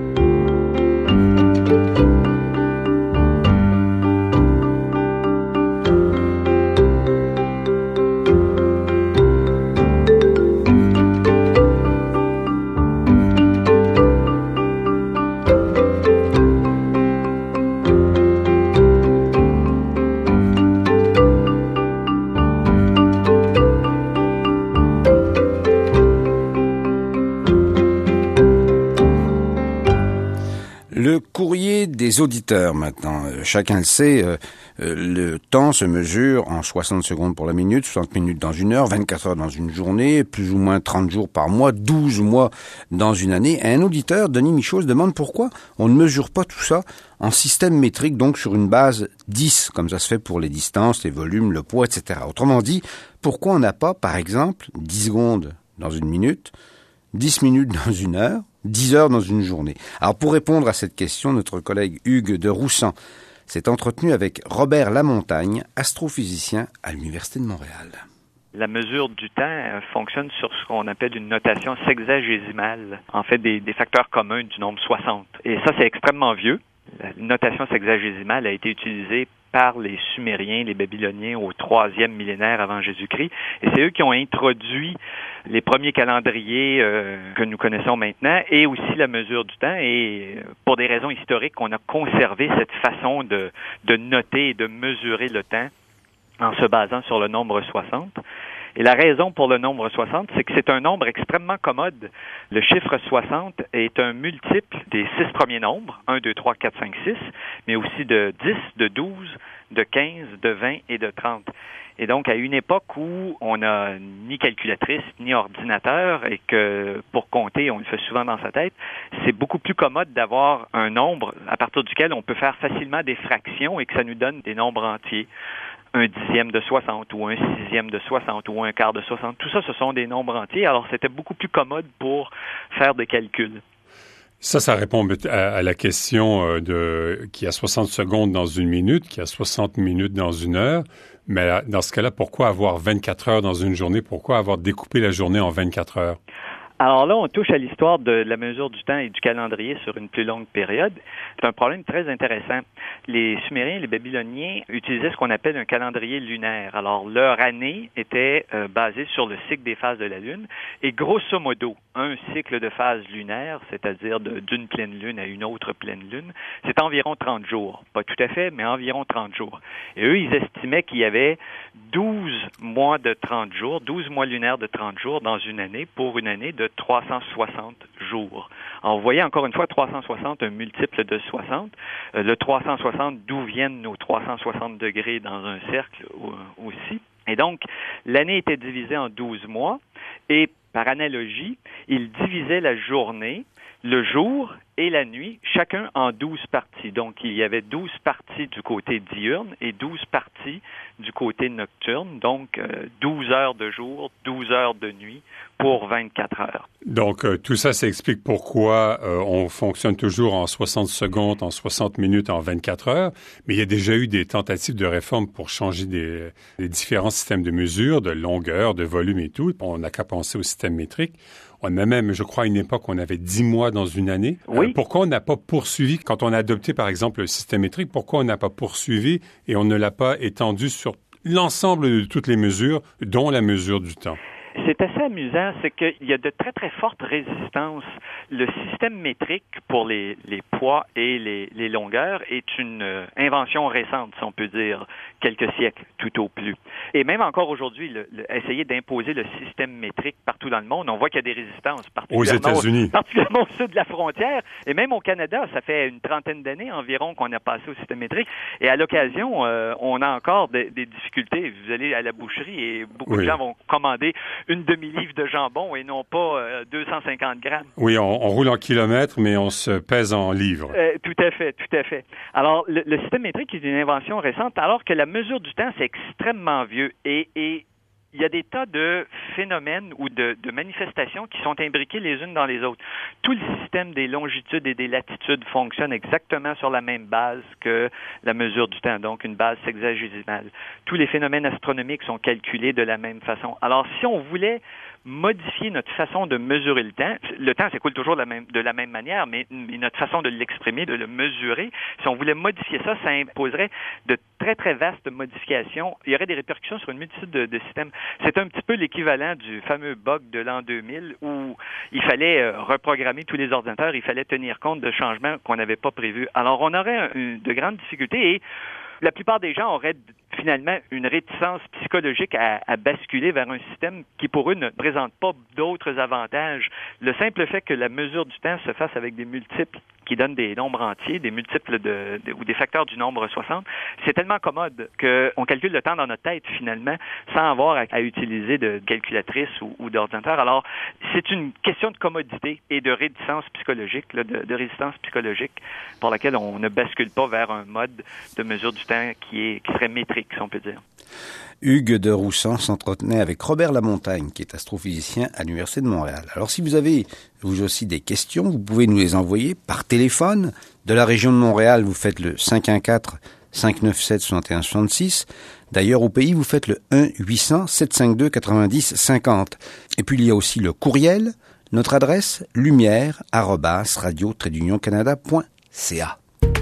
Des auditeurs maintenant. Chacun le sait, le temps se mesure en 60 secondes pour la minute, 60 minutes dans une heure, 24 heures dans une journée, plus ou moins 30 jours par mois, 12 mois dans une année. Et un auditeur, Denis Michaud, se demande pourquoi on ne mesure pas tout ça en système métrique, donc sur une base 10, comme ça se fait pour les distances, les volumes, le poids, etc. Autrement dit, pourquoi on n'a pas, par exemple, 10 secondes dans une minute, 10 minutes dans une heure, 10 heures dans une journée. Alors, pour répondre à cette question, notre collègue Hugues de Roussan s'est entretenu avec Robert Lamontagne, astrophysicien à l'Université de Montréal. La mesure du temps fonctionne sur ce qu'on appelle une notation sexagésimale, en fait des facteurs communs du nombre 60. Et ça, c'est extrêmement vieux. La notation sexagésimale a été utilisée par les Sumériens, les Babyloniens au 3e millénaire avant Jésus-Christ. Et c'est eux qui ont introduit les premiers calendriers que nous connaissons maintenant et aussi la mesure du temps. Et pour des raisons historiques, on a conservé cette façon de noter et de mesurer le temps en se basant sur le nombre 60. Et la raison pour le nombre 60, c'est que c'est un nombre extrêmement commode. Le chiffre 60 est un multiple des 6 premiers nombres, 1, 2, 3, 4, 5, 6, mais aussi de 10, de 12, de 15, de 20 et de 30. Et donc, à une époque où on n'a ni calculatrice, ni ordinateur, et que pour compter, on le fait souvent dans sa tête, c'est beaucoup plus commode d'avoir un nombre à partir duquel on peut faire facilement des fractions et que ça nous donne des nombres entiers. Un dixième de 60 ou un sixième de 60 ou un quart de 60. Tout ça, ce sont des nombres entiers. Alors, c'était beaucoup plus commode pour faire des calculs. Ça répond à la question qu'il y a 60 secondes dans une minute, qu'il y a 60 minutes dans une heure. Mais dans ce cas-là, pourquoi avoir 24 heures dans une journée? Pourquoi avoir découpé la journée en 24 heures? Alors là, on touche à l'histoire de la mesure du temps et du calendrier sur une plus longue période. C'est un problème très intéressant. Les Sumériens et les Babyloniens utilisaient ce qu'on appelle un calendrier lunaire. Alors, leur année était basée sur le cycle des phases de la Lune. Et grosso modo, un cycle de phase lunaire, c'est-à-dire d'une pleine Lune à une autre pleine Lune, c'est environ 30 jours. Pas tout à fait, mais environ 30 jours. Et eux, ils estimaient qu'il y avait 12 mois de 30 jours, 12 mois lunaires de 30 jours dans une année pour une année de 360 jours. Alors, vous voyez encore une fois 360, un multiple de 60. Le 360, d'où viennent nos 360 degrés dans un cercle aussi. Et donc, l'année était divisée en 12 mois et par analogie, ils divisaient la journée, le jour et la nuit, chacun en 12 parties. Donc, il y avait 12 parties du côté diurne et 12 parties du côté nocturne. Donc, 12 heures de jour, 12 heures de nuit pour 24 heures. Donc, tout ça, ça explique pourquoi on fonctionne toujours en 60 secondes, en 60 minutes, en 24 heures. Mais il y a déjà eu des tentatives de réforme pour changer les différents systèmes de mesure, de longueur, de volume et tout. On n'a qu'à penser au système métrique. On a même, je crois, à une époque, on avait 10 mois dans une année. Oui. Pourquoi on n'a pas poursuivi, quand on a adopté, par exemple, le système métrique, pourquoi on n'a pas poursuivi et on ne l'a pas étendu sur l'ensemble de toutes les mesures, dont la mesure du temps? C'est assez amusant, c'est qu'il y a de très, très fortes résistances. Le système métrique pour les poids et les longueurs est une invention récente, si on peut dire, quelques siècles tout au plus. Et même encore aujourd'hui, essayer d'imposer le système métrique partout dans le monde, on voit qu'il y a des résistances, aux États-Unis, particulièrement au sud de la frontière, et même au Canada, ça fait une trentaine d'années environ qu'on a passé au système métrique. Et à l'occasion, on a encore des difficultés. Vous allez à la boucherie et beaucoup de gens vont commander une demi-livre de jambon et non pas 250 grammes. Oui, on roule en kilomètres, mais on se pèse en livres. Tout à fait, tout à fait. Alors, le système métrique est une invention récente, alors que la mesure du temps, c'est extrêmement vieux. Et il y a des tas de phénomènes ou de manifestations qui sont imbriquées les unes dans les autres. Tout le système des longitudes et des latitudes fonctionne exactement sur la même base que la mesure du temps, donc une base sexagésimale. Tous les phénomènes astronomiques sont calculés de la même façon. Alors, si on voulait modifier notre façon de mesurer le temps s'écoule toujours de la même manière, mais notre façon de l'exprimer, de le mesurer, si on voulait modifier ça, ça imposerait de très, très vastes modifications. Il y aurait des répercussions sur une multitude de systèmes. C'est un petit peu l'équivalent du fameux bug de l'an 2000 où il fallait reprogrammer tous les ordinateurs, il fallait tenir compte de changements qu'on n'avait pas prévus. Alors, on aurait de grandes difficultés et la plupart des gens auraient finalement une réticence psychologique à basculer vers un système qui, pour eux, ne présente pas d'autres avantages. Le simple fait que la mesure du temps se fasse avec des multiples qui donnent des nombres entiers, des multiples ou des facteurs du nombre 60, c'est tellement commode qu'on calcule le temps dans notre tête, finalement, sans avoir à utiliser de calculatrice ou d'ordinateur. Alors, c'est une question de commodité et de réticence psychologique, de résistance psychologique, pour laquelle on ne bascule pas vers un mode de mesure du temps qui serait métrique, si on peut dire. Hugues de Roussan s'entretenait avec Robert Lamontagne, qui est astrophysicien à l'Université de Montréal. Alors, si vous avez, vous aussi, des questions, vous pouvez nous les envoyer par téléphone. De la région de Montréal, vous faites le 597-6166. D'ailleurs, au pays, vous faites le 1-800-752-90-50. Et puis, il y a aussi le courriel. Notre adresse, lumière@radio-canada.ca.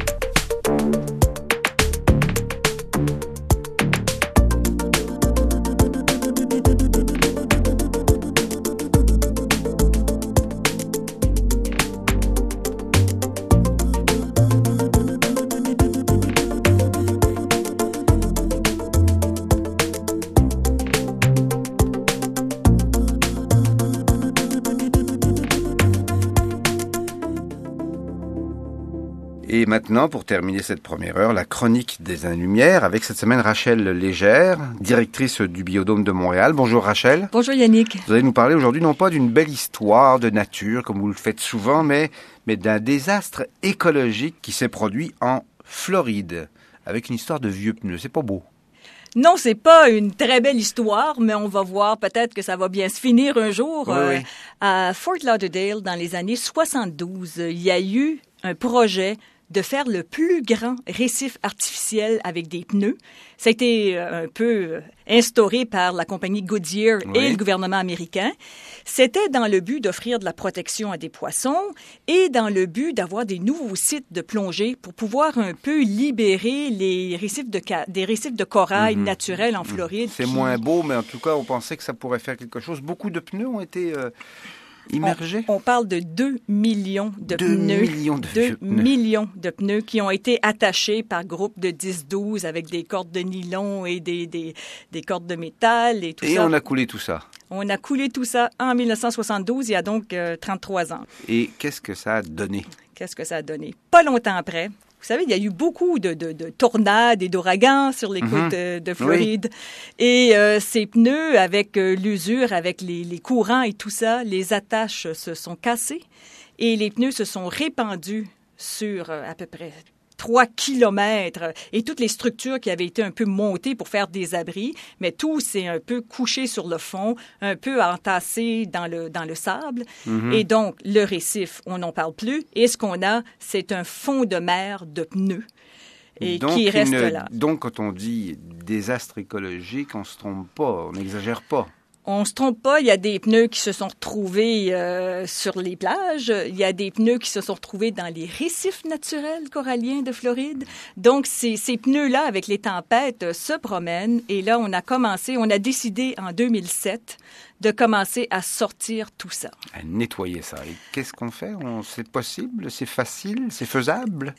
Et maintenant, pour terminer cette première heure, la chronique des Années-Lumière avec cette semaine Rachel Légère, directrice du Biodôme de Montréal. Bonjour Rachel. Bonjour Yannick. Vous allez nous parler aujourd'hui non pas d'une belle histoire de nature, comme vous le faites souvent, mais d'un désastre écologique qui s'est produit en Floride, avec une histoire de vieux pneus. C'est pas beau. Non, c'est pas une très belle histoire, mais on va voir peut-être que ça va bien se finir un jour. Oui. À Fort Lauderdale, dans les années 72, il y a eu un projet de faire le plus grand récif artificiel avec des pneus. Ça a été un peu instauré par la compagnie Goodyear et le gouvernement américain. C'était dans le but d'offrir de la protection à des poissons et dans le but d'avoir des nouveaux sites de plongée pour pouvoir un peu libérer les récifs des récifs de corail naturels en Floride. C'est moins beau, mais en tout cas, on pensait que ça pourrait faire quelque chose. Beaucoup de pneus ont été immergés. On parle de 2 millions de pneus. 2 millions de pneus qui ont été attachés par groupe de 10-12 avec des cordes de nylon et des cordes de métal et tout ça. Et on a coulé tout ça. On a coulé tout ça en 1972, il y a donc 33 ans. Et qu'est-ce que ça a donné? Qu'est-ce que ça a donné? Pas longtemps après. Vous savez, il y a eu beaucoup de tornades et d'ouragans sur les côtes de Floride. Oui. Et ces pneus, avec l'usure, avec les courants et tout ça, les attaches se sont cassées et les pneus se sont répandus sur à peu près 3 kilomètres et toutes les structures qui avaient été un peu montées pour faire des abris, mais tout s'est un peu couché sur le fond, un peu entassé dans le sable. Et donc, le récif, on n'en parle plus. Et ce qu'on a, c'est un fond de mer de pneus et donc, qui reste là. Donc, quand on dit désastre écologique, on ne se trompe pas, on n'exagère pas. On se trompe pas, il y a des pneus qui se sont retrouvés sur les plages, il y a des pneus qui se sont retrouvés dans les récifs naturels coralliens de Floride. Donc, ces pneus-là, avec les tempêtes, se promènent. Et là, on a décidé en 2007 de commencer à sortir tout ça. À nettoyer ça. Et qu'est-ce qu'on fait? C'est possible? C'est facile? C'est faisable?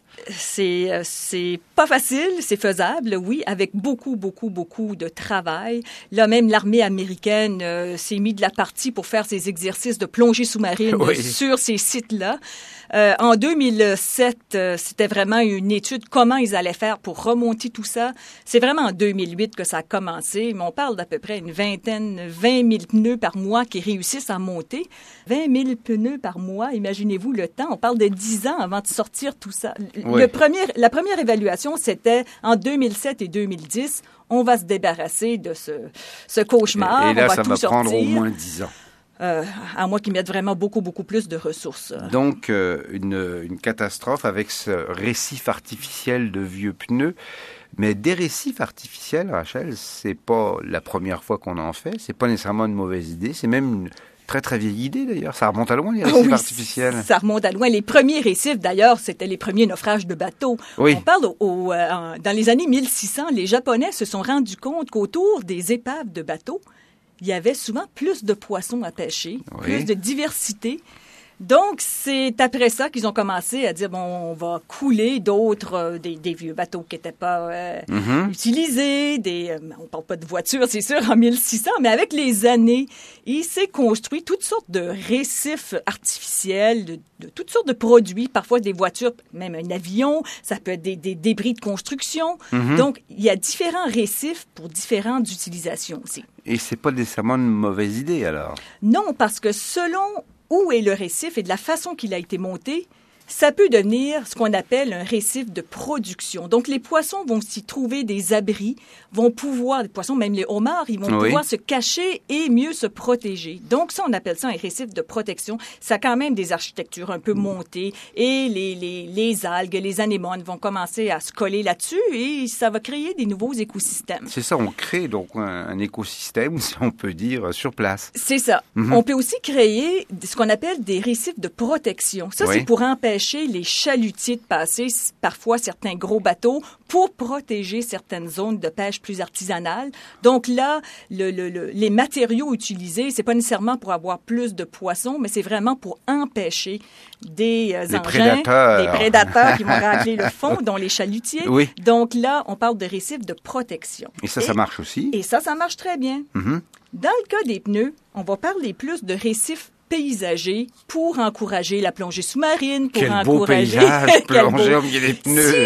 C'est pas facile, c'est faisable, oui, avec beaucoup de travail. Là, même l'armée américaine s'est mis de la partie pour faire ses exercices de plongée sous-marine sur ces sites-là. En 2007, c'était vraiment une étude comment ils allaient faire pour remonter tout ça. C'est vraiment en 2008 que ça a commencé, mais on parle d'à peu près une 20 000 pneus par mois qui réussissent à monter. 20 000 pneus par mois, imaginez-vous le temps. On parle de 10 ans avant de sortir tout ça. La première évaluation, c'était en 2007 et 2010. On va se débarrasser de ce cauchemar. Et là, on va ça tout va sortir. prendre au moins 10 ans. À moins qu'ils mettent vraiment beaucoup plus de ressources. Donc, une catastrophe avec ce récif artificiel de vieux pneus. Mais des récifs artificiels, Rachel, c'est pas la première fois qu'on en fait. C'est pas nécessairement une mauvaise idée. C'est même une très, très vieille idée, d'ailleurs. Ça remonte à loin, les récifs artificiels. Ça remonte à loin. Les premiers récifs, d'ailleurs, c'était les premiers naufrages de bateaux. Oui. On parle dans les années 1600, les Japonais se sont rendus compte qu'autour des épaves de bateaux, il y avait souvent plus de poissons à pêcher, plus de diversité. Donc, c'est après ça qu'ils ont commencé à dire, bon, on va couler d'autres, des vieux bateaux qui n'étaient pas utilisés, on parle pas de voitures, c'est sûr, en 1600, mais avec les années, il s'est construit toutes sortes de récifs artificiels, de toutes sortes de produits, parfois des voitures, même un avion, ça peut être des débris de construction. Donc, il y a différents récifs pour différentes utilisations aussi. Et c'est pas nécessairement une mauvaise idée, alors? Non, parce que selon où est le récif et de la façon qu'il a été monté, ça peut devenir ce qu'on appelle un récif de production. Donc, les poissons vont s'y trouver des abris, les poissons, même les homards, ils vont pouvoir se cacher et mieux se protéger. Donc, ça, on appelle ça un récif de protection. Ça a quand même des architectures un peu montées et les algues, les anémones vont commencer à se coller là-dessus et ça va créer des nouveaux écosystèmes. C'est ça, on crée donc un écosystème, si on peut dire, sur place. C'est ça. On peut aussi créer ce qu'on appelle des récifs de protection. Ça, c'est pour empêcher les chalutiers de passer parfois certains gros bateaux pour protéger certaines zones de pêche plus artisanales. Donc là, les matériaux utilisés, c'est pas nécessairement pour avoir plus de poissons, mais c'est vraiment pour empêcher des prédateurs qui vont racler le fond, dont les chalutiers. Oui. Donc là, on parle de récifs de protection. Et ça marche aussi? Et ça marche très bien. Dans le cas des pneus, on va parler plus de récifs paysagers pour encourager la plongée sous-marine, pour encourager... Quel beau paysage, plonger au milieu des pneus!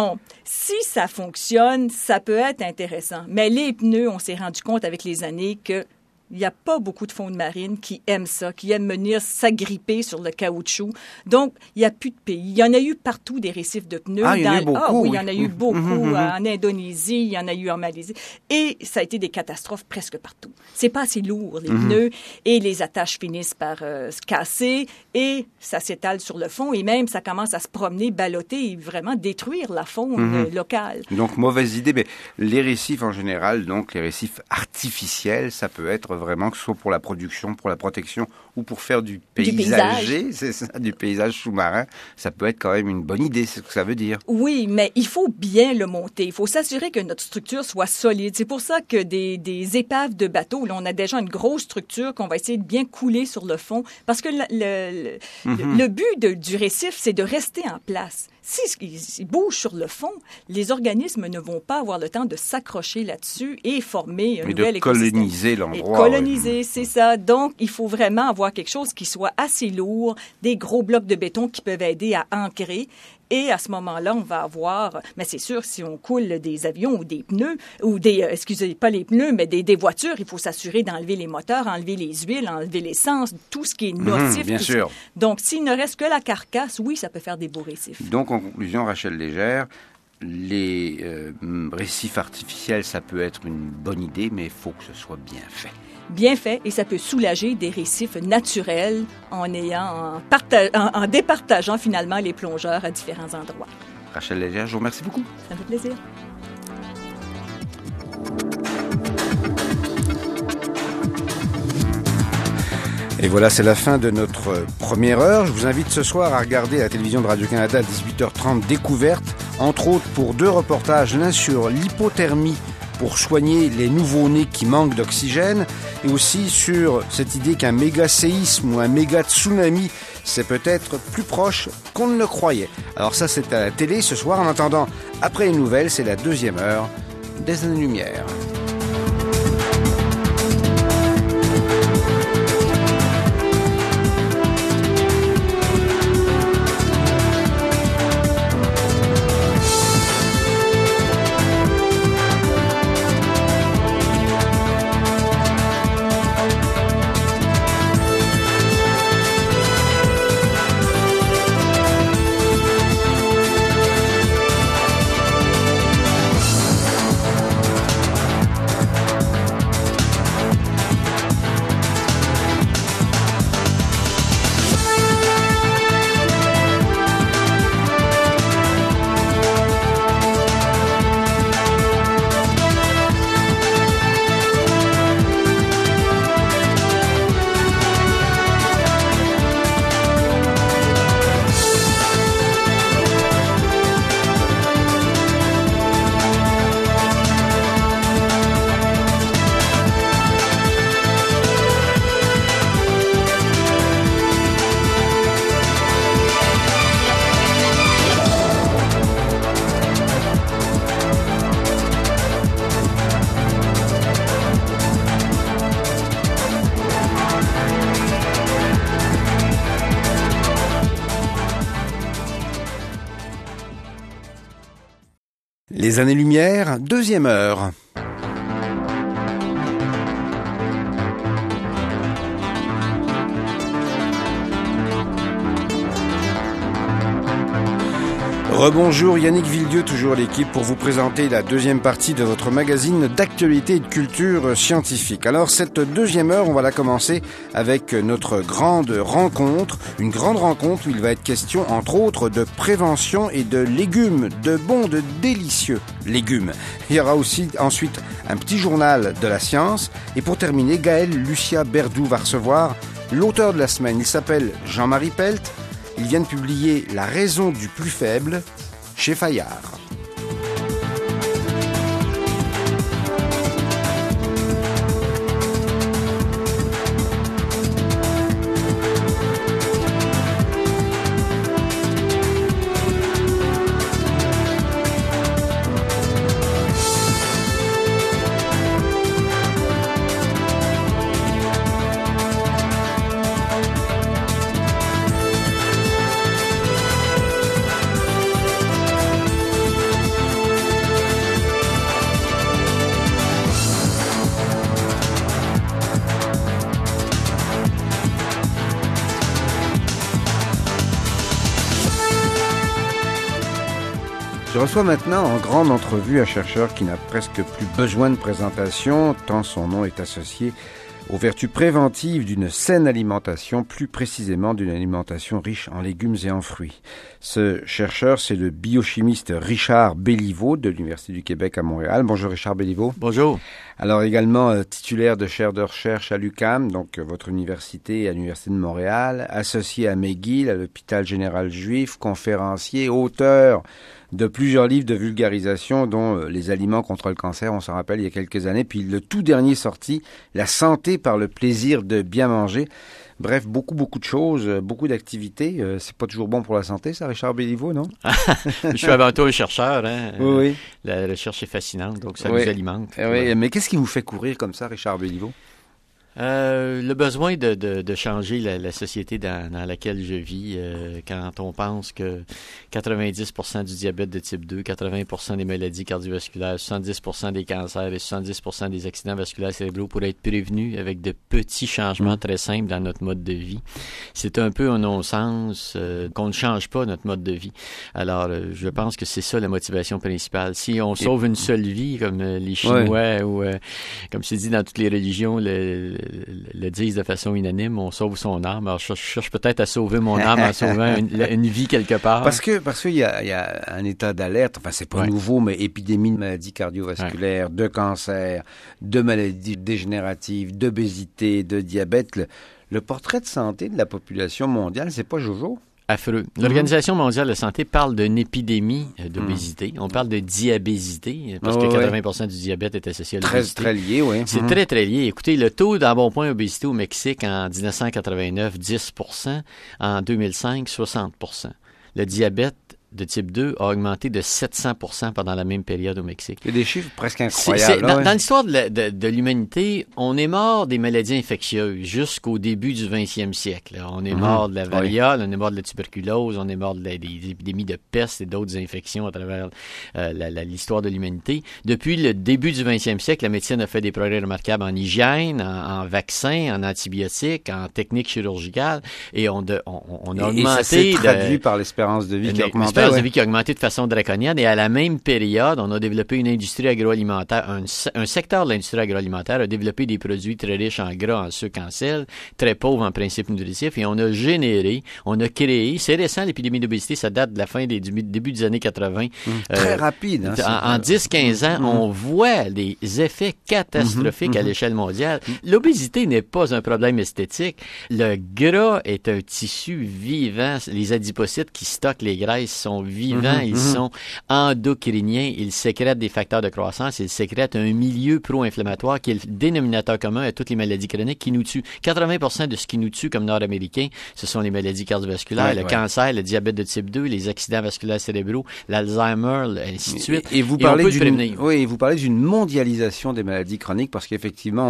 Si ça fonctionne, ça peut être intéressant. Mais les pneus, on s'est rendu compte avec les années que il n'y a pas beaucoup de fonds de marine qui aiment ça, qui aiment venir s'agripper sur le caoutchouc. Donc, il n'y a plus de pays. Il y en a eu partout des récifs de pneus. Il y en a eu beaucoup. Il y en a eu beaucoup. En Indonésie, il y en a eu en Malaisie. Et ça a été des catastrophes presque partout. C'est pas assez lourd, les pneus. Et les attaches finissent par se casser et ça s'étale sur le fond. Et même, ça commence à se promener, ballotter et vraiment détruire la faune locale. Donc, mauvaise idée. Mais les récifs, en général, donc les récifs artificiels, ça peut être vraiment, que ce soit pour la production, pour la protection ou pour faire du paysager, c'est ça, du paysage sous-marin, ça peut être quand même une bonne idée, c'est ce que ça veut dire. Oui, mais il faut bien le monter. Il faut s'assurer que notre structure soit solide. C'est pour ça que des épaves de bateaux, là, on a déjà une grosse structure qu'on va essayer de bien couler sur le fond, parce que le but du récif, c'est de rester en place. S'ils bougent sur le fond, les organismes ne vont pas avoir le temps de s'accrocher là-dessus et former un nouvel écosystème. Coloniser l'endroit. Coloniser, c'est ça. Donc, il faut vraiment avoir quelque chose qui soit assez lourd, des gros blocs de béton qui peuvent aider à ancrer. Et à ce moment-là, on va avoir, mais c'est sûr, si on coule des avions ou des pneus, ou pas les pneus, mais des voitures, il faut s'assurer d'enlever les moteurs, enlever les huiles, enlever l'essence, tout ce qui est nocif. Bien sûr. Donc, s'il ne reste que la carcasse, oui, ça peut faire des beaux récifs. Donc, en conclusion, Rachel Légère, les récifs artificiels, ça peut être une bonne idée, mais il faut que ce soit bien fait. Bien fait, et ça peut soulager des récifs naturels en départageant finalement les plongeurs à différents endroits. Rachel Légère, je vous remercie beaucoup. Ça me fait plaisir. Et voilà, c'est la fin de notre première heure. Je vous invite ce soir à regarder la télévision de Radio-Canada à 18h30 Découverte, entre autres pour 2 reportages, l'un sur l'hypothermie pour soigner les nouveau-nés qui manquent d'oxygène, et aussi sur cette idée qu'un méga séisme ou un méga tsunami, c'est peut-être plus proche qu'on ne le croyait. Alors ça, c'est à la télé ce soir. En attendant, après les nouvelles, c'est la 2e heure des Années-Lumière. Les Années-Lumière, 2e heure. Rebonjour, Yannick Villedieu, toujours l'équipe, pour vous présenter la deuxième partie de votre magazine d'actualité et de culture scientifique. Alors, cette deuxième heure, on va la commencer avec notre grande rencontre. Une grande rencontre où il va être question, entre autres, de prévention et de légumes, de bons, de délicieux légumes. Il y aura aussi ensuite un petit journal de la science. Et pour terminer, Gaël Lucia Berdou va recevoir l'auteur de la semaine. Il s'appelle Jean-Marie Pelt. Il vient de publier La raison du plus faible chez Fayard. Je reçois maintenant en grande entrevue un chercheur qui n'a presque plus besoin de présentation, tant son nom est associé aux vertus préventives d'une saine alimentation, plus précisément d'une alimentation riche en légumes et en fruits. Ce chercheur, c'est le biochimiste Richard Béliveau de l'Université du Québec à Montréal. Bonjour Richard Béliveau. Bonjour. Alors également titulaire de chaire de recherche à l'UQAM, donc votre université à l'Université de Montréal, associé à McGill, à l'hôpital général juif, conférencier, auteur de plusieurs livres de vulgarisation, dont Les aliments contre le cancer, on s'en rappelle, il y a quelques années, puis le tout dernier sorti, La santé par le plaisir de bien manger. Bref, beaucoup de choses, beaucoup d'activités. C'est pas toujours bon pour la santé, ça, Richard Béliveau, non? Je suis avant tout un chercheur, hein? Oui. La recherche est fascinante, donc ça nous alimente. Oui, mais qu'est-ce qui vous fait courir comme ça, Richard Béliveau? Le besoin de changer la société dans laquelle je vis, quand on pense que 90% du diabète de type 2, 80% des maladies cardiovasculaires, 70% des cancers et 70% des accidents vasculaires cérébraux pourraient être prévenus avec de petits changements très simples dans notre mode de vie. C'est un peu un non-sens qu'on ne change pas notre mode de vie. Alors, je pense que c'est ça la motivation principale. Si on sauve une seule vie, comme les Chinois ou comme c'est dit dans toutes les religions, le disent de façon unanime, on sauve son âme. Alors, je cherche peut-être à sauver mon âme en sauvant une vie quelque part. Parce qu'il y a un état d'alerte, enfin c'est pas nouveau, mais épidémie de maladies cardiovasculaires, de cancer, de maladies dégénératives, d'obésité, de diabète. Le portrait de santé de la population mondiale, c'est pas jojo. Affreux. L'Organisation mondiale de la santé parle d'une épidémie d'obésité. On parle de diabésité, parce que 80% du diabète est associé à l'obésité. Très lié, oui. C'est très lié. Écoutez, le taux d'embonpoint obésité au Mexique en 1989, 10%. En 2005, 60%. Le diabète de type 2 a augmenté de 700% pendant la même période au Mexique. Il y a des chiffres presque incroyables. Dans l'histoire de l'humanité, on est mort des maladies infectieuses jusqu'au début du 20e siècle. Là. On est mort de la variole, on est mort de la tuberculose, on est mort des épidémies de peste et d'autres infections à travers l'histoire de l'humanité. Depuis le début du 20e siècle, la médecine a fait des progrès remarquables en hygiène, en vaccins, en antibiotiques, en techniques chirurgicales, et on a augmenté... Et ça s'est traduit par l'espérance de vie qui a augmenté. L'espérance de vie qui a augmenté de façon draconienne, et à la même période, on a développé une industrie agroalimentaire, un secteur de l'industrie agroalimentaire a développé des produits très riches en gras, en sucre, en sel, très pauvres en principes nutritifs, et on a créé, c'est récent l'épidémie d'obésité, ça date de la fin du début des années 80. Très rapide. Hein, en 10-15 ans, on voit les effets catastrophiques à l'échelle mondiale. L'obésité n'est pas un problème esthétique. Le gras est un tissu vivant. Les adipocytes qui stockent les graisses sont vivants, ils sont endocriniens, ils sécrètent des facteurs de croissance, ils sécrètent un milieu pro-inflammatoire qui est le dénominateur commun à toutes les maladies chroniques qui nous tuent. 80% de ce qui nous tue comme Nord-Américains, ce sont les maladies cardiovasculaires, le cancer, le diabète de type 2, les accidents vasculaires cérébraux, l'Alzheimer, ainsi de suite. Et vous parlez d'une mondialisation des maladies chroniques parce qu'effectivement, on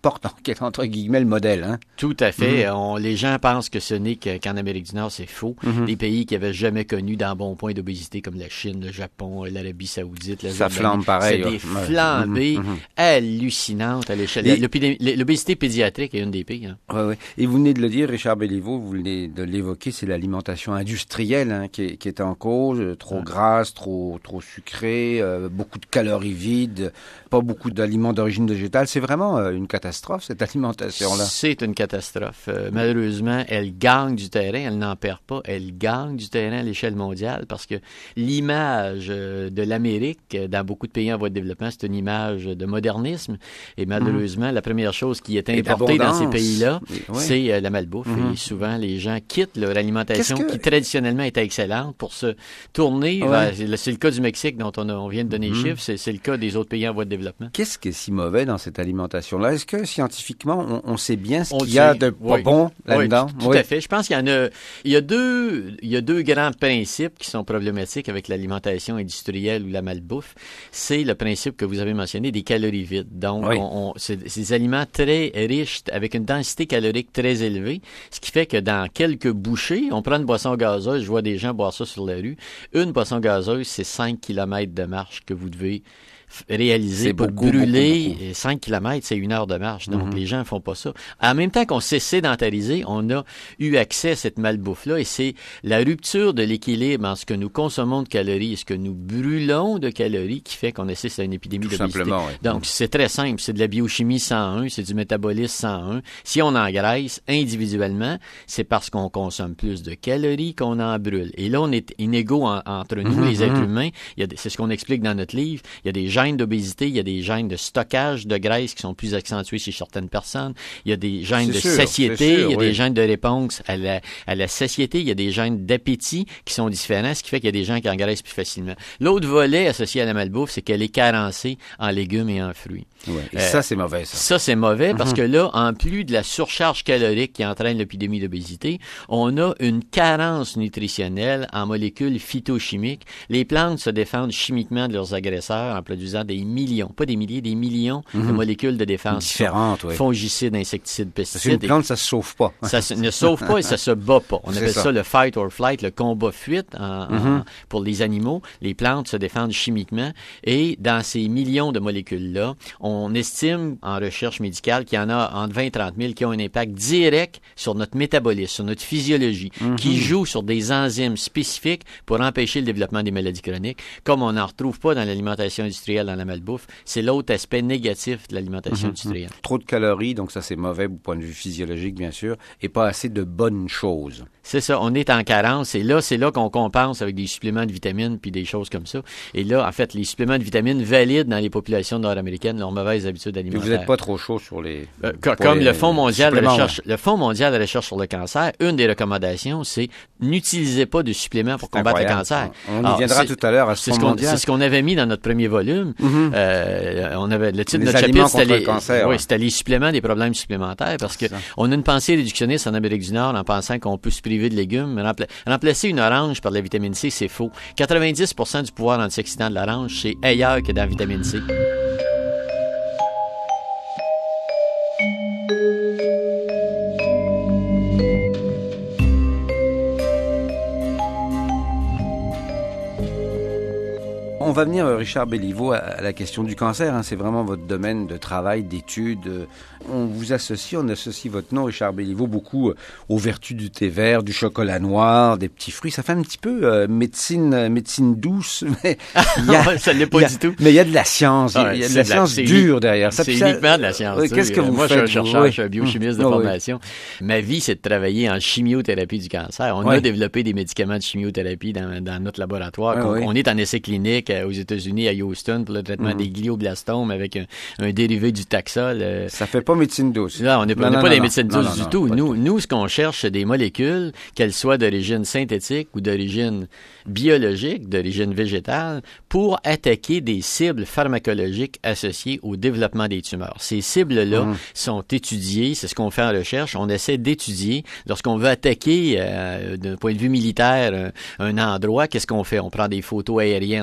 porte entre guillemets le modèle. Hein? Tout à fait. Les gens pensent que ce n'est qu'en Amérique du Nord, c'est faux. Des pays qui n'avaient jamais connu d'embonpoint d'obésité comme la Chine, le Japon, l'Arabie Saoudite, ça flambe pareil. C'est des flambées hallucinantes à l'échelle. L'obésité pédiatrique est une des pires. Hein. Oui. Et vous venez de le dire, Richard Béliveau, vous venez de l'évoquer, c'est l'alimentation industrielle qui est en cause, trop grasse, trop sucrée, beaucoup de calories vides, pas beaucoup d'aliments d'origine végétale. C'est vraiment une catastrophe, cette alimentation-là. C'est une catastrophe. Malheureusement, elle gagne du terrain, elle n'en perd pas, elle gagne du terrain à l'échelle mondiale parce que l'image de l'Amérique dans beaucoup de pays en voie de développement, c'est une image de modernisme. Et malheureusement, la première chose qui est importée dans ces pays-là, c'est la malbouffe. Et souvent, les gens quittent leur alimentation qui traditionnellement était excellente pour se tourner vers... C'est le cas du Mexique dont on vient de donner les chiffres, c'est le cas des autres pays en voie de développement. Qu'est-ce qui est si mauvais dans cette alimentation-là? Est-ce que scientifiquement, on sait bien ce qu'il y a de pas bon là-dedans? Tout à fait. Je pense qu'il y a deux grands principes qui sont problématiques avec l'alimentation industrielle ou la malbouffe. C'est le principe que vous avez mentionné des calories vides. Donc, c'est des aliments très riches avec une densité calorique très élevée, ce qui fait que dans quelques bouchées, on prend une boisson gazeuse, je vois des gens boire ça sur la rue, une boisson gazeuse, c'est 5 km de marche que vous devez réaliser pour brûler. Beaucoup. 5 km, c'est 1 heure de marche. Donc, les gens ne font pas ça. En même temps qu'on s'est sédentarisé, on a eu accès à cette malbouffe-là et c'est la rupture de l'équilibre en ce que nous consommons de calories et ce que nous brûlons de calories qui fait qu'on assiste à une épidémie d'obésité. Donc, c'est très simple. C'est de la biochimie 101, c'est du métabolisme 101. Si on engraisse individuellement, c'est parce qu'on consomme plus de calories qu'on en brûle. Et là, on est inégaux entre nous, les êtres humains. C'est ce qu'on explique dans notre livre. Il y a des gènes d'obésité, il y a des gènes de stockage de graisse qui sont plus accentués chez certaines personnes. Il y a des gènes de satiété, il y a des gènes de réponse à la satiété, il y a des gènes d'appétit qui sont différents, ce qui fait qu'il y a des gens qui engraissent plus facilement. L'autre volet associé à la malbouffe, c'est qu'elle est carencée en légumes et en fruits. Et ça, c'est mauvais, ça. Ça, c'est mauvais parce que là, en plus de la surcharge calorique qui entraîne l'épidémie d'obésité, on a une carence nutritionnelle en molécules phytochimiques. Les plantes se défendent chimiquement de leurs agresseurs en produisant des millions, pas des milliers, des millions de molécules de défense. Différentes, fongicides, insecticides, pesticides. Parce qu'une plante, ça se sauve pas. Ça ne sauve pas et ça se bat pas. On appelle ça le fight or flight, le combat-fuite pour les animaux. Les plantes se défendent chimiquement et dans ces millions de molécules-là, on estime en recherche médicale qu'il y en a entre 20 et 30 000 qui ont un impact direct sur notre métabolisme, sur notre physiologie, qui jouent sur des enzymes spécifiques pour empêcher le développement des maladies chroniques, comme on n'en retrouve pas dans l'alimentation industrielle, dans la malbouffe. C'est l'autre aspect négatif de l'alimentation industrielle. Trop de calories, donc ça c'est mauvais du point de vue physiologique, bien sûr, et pas assez de bonnes choses. C'est ça, on est en carence et là, c'est là qu'on compense avec des suppléments de vitamines puis des choses comme ça. Et là, en fait, les suppléments de vitamines valident dans les populations nord-américaines leurs mauvaises habitudes alimentaires. Puis vous n'êtes pas trop chaud sur les... comme le Fonds mondial de recherche sur le cancer, une des recommandations, c'est n'utilisez pas de suppléments pour combattre le cancer. On y viendra tout à l'heure à ce Fonds mondial. C'est ce qu'on avait mis dans notre premier volume. On avait le titre de notre chapitre, c'était les suppléments des problèmes supplémentaires parce que on a une pensée réductionniste en Amérique du Nord en pensant qu'on peut se priver de légumes. Remplacer une orange par de la vitamine C, c'est faux. 90% du pouvoir antioxydant de l'orange, c'est ailleurs que dans la vitamine C. On va venir, Richard Béliveau, à la question du cancer. C'est vraiment votre domaine de travail, d'études. On associe votre nom, Richard Béliveau, beaucoup aux vertus du thé vert, du chocolat noir, des petits fruits. Ça fait un petit peu médecine douce. Mais ça ne l'est pas du tout. Mais il y a de la science. Il y a de la science dure derrière. C'est uniquement de la science. Qu'est-ce que vous Moi, faites? Je suis un chercheur, je suis un biochimiste de formation. Ma vie, c'est de travailler en chimiothérapie du cancer. On a développé des médicaments de chimiothérapie dans notre laboratoire. On est en essai clinique aux États-Unis, à Houston, pour le traitement des glioblastomes avec un dérivé du Taxol. Ça fait pas médecine douce. Là, on n'est pas des médecines douces du tout. Nous, ce qu'on cherche, c'est des molécules, qu'elles soient d'origine synthétique ou d'origine biologique, d'origine végétale, pour attaquer des cibles pharmacologiques associées au développement des tumeurs. Ces cibles-là sont étudiées, c'est ce qu'on fait en recherche. On essaie d'étudier. Lorsqu'on veut attaquer, d'un point de vue militaire, un endroit, qu'est-ce qu'on fait? On prend des photos aériennes, on prend des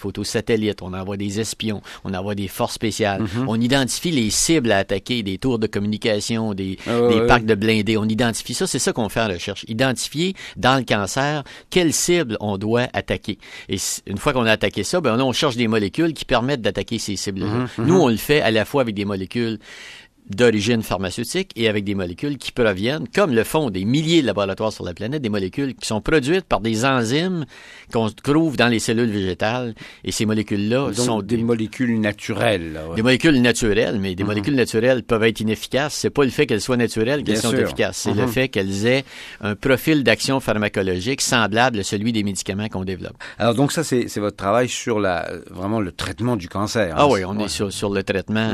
photos satellites, on envoie des espions, on envoie des forces spéciales, on identifie les cibles à attaquer, des tours de communication, des parcs de blindés, on identifie ça, c'est ça qu'on fait en recherche. Identifier dans le cancer quelles cibles on doit attaquer. Et une fois qu'on a attaqué ça, ben on cherche des molécules qui permettent d'attaquer ces cibles-là. Nous, on le fait à la fois avec des molécules d'origine pharmaceutique et avec des molécules qui proviennent, comme le font des milliers de laboratoires sur la planète, des molécules qui sont produites par des enzymes qu'on trouve dans les cellules végétales. Et ces molécules-là sont des molécules naturelles. Là, Des molécules naturelles, mais des molécules naturelles peuvent être inefficaces. C'est pas le fait qu'elles soient naturelles qu'elles sont efficaces. C'est le fait qu'elles aient un profil d'action pharmacologique semblable à celui des médicaments qu'on développe. Alors donc ça, c'est votre travail sur vraiment le traitement du cancer. Ah oui, on est sur le traitement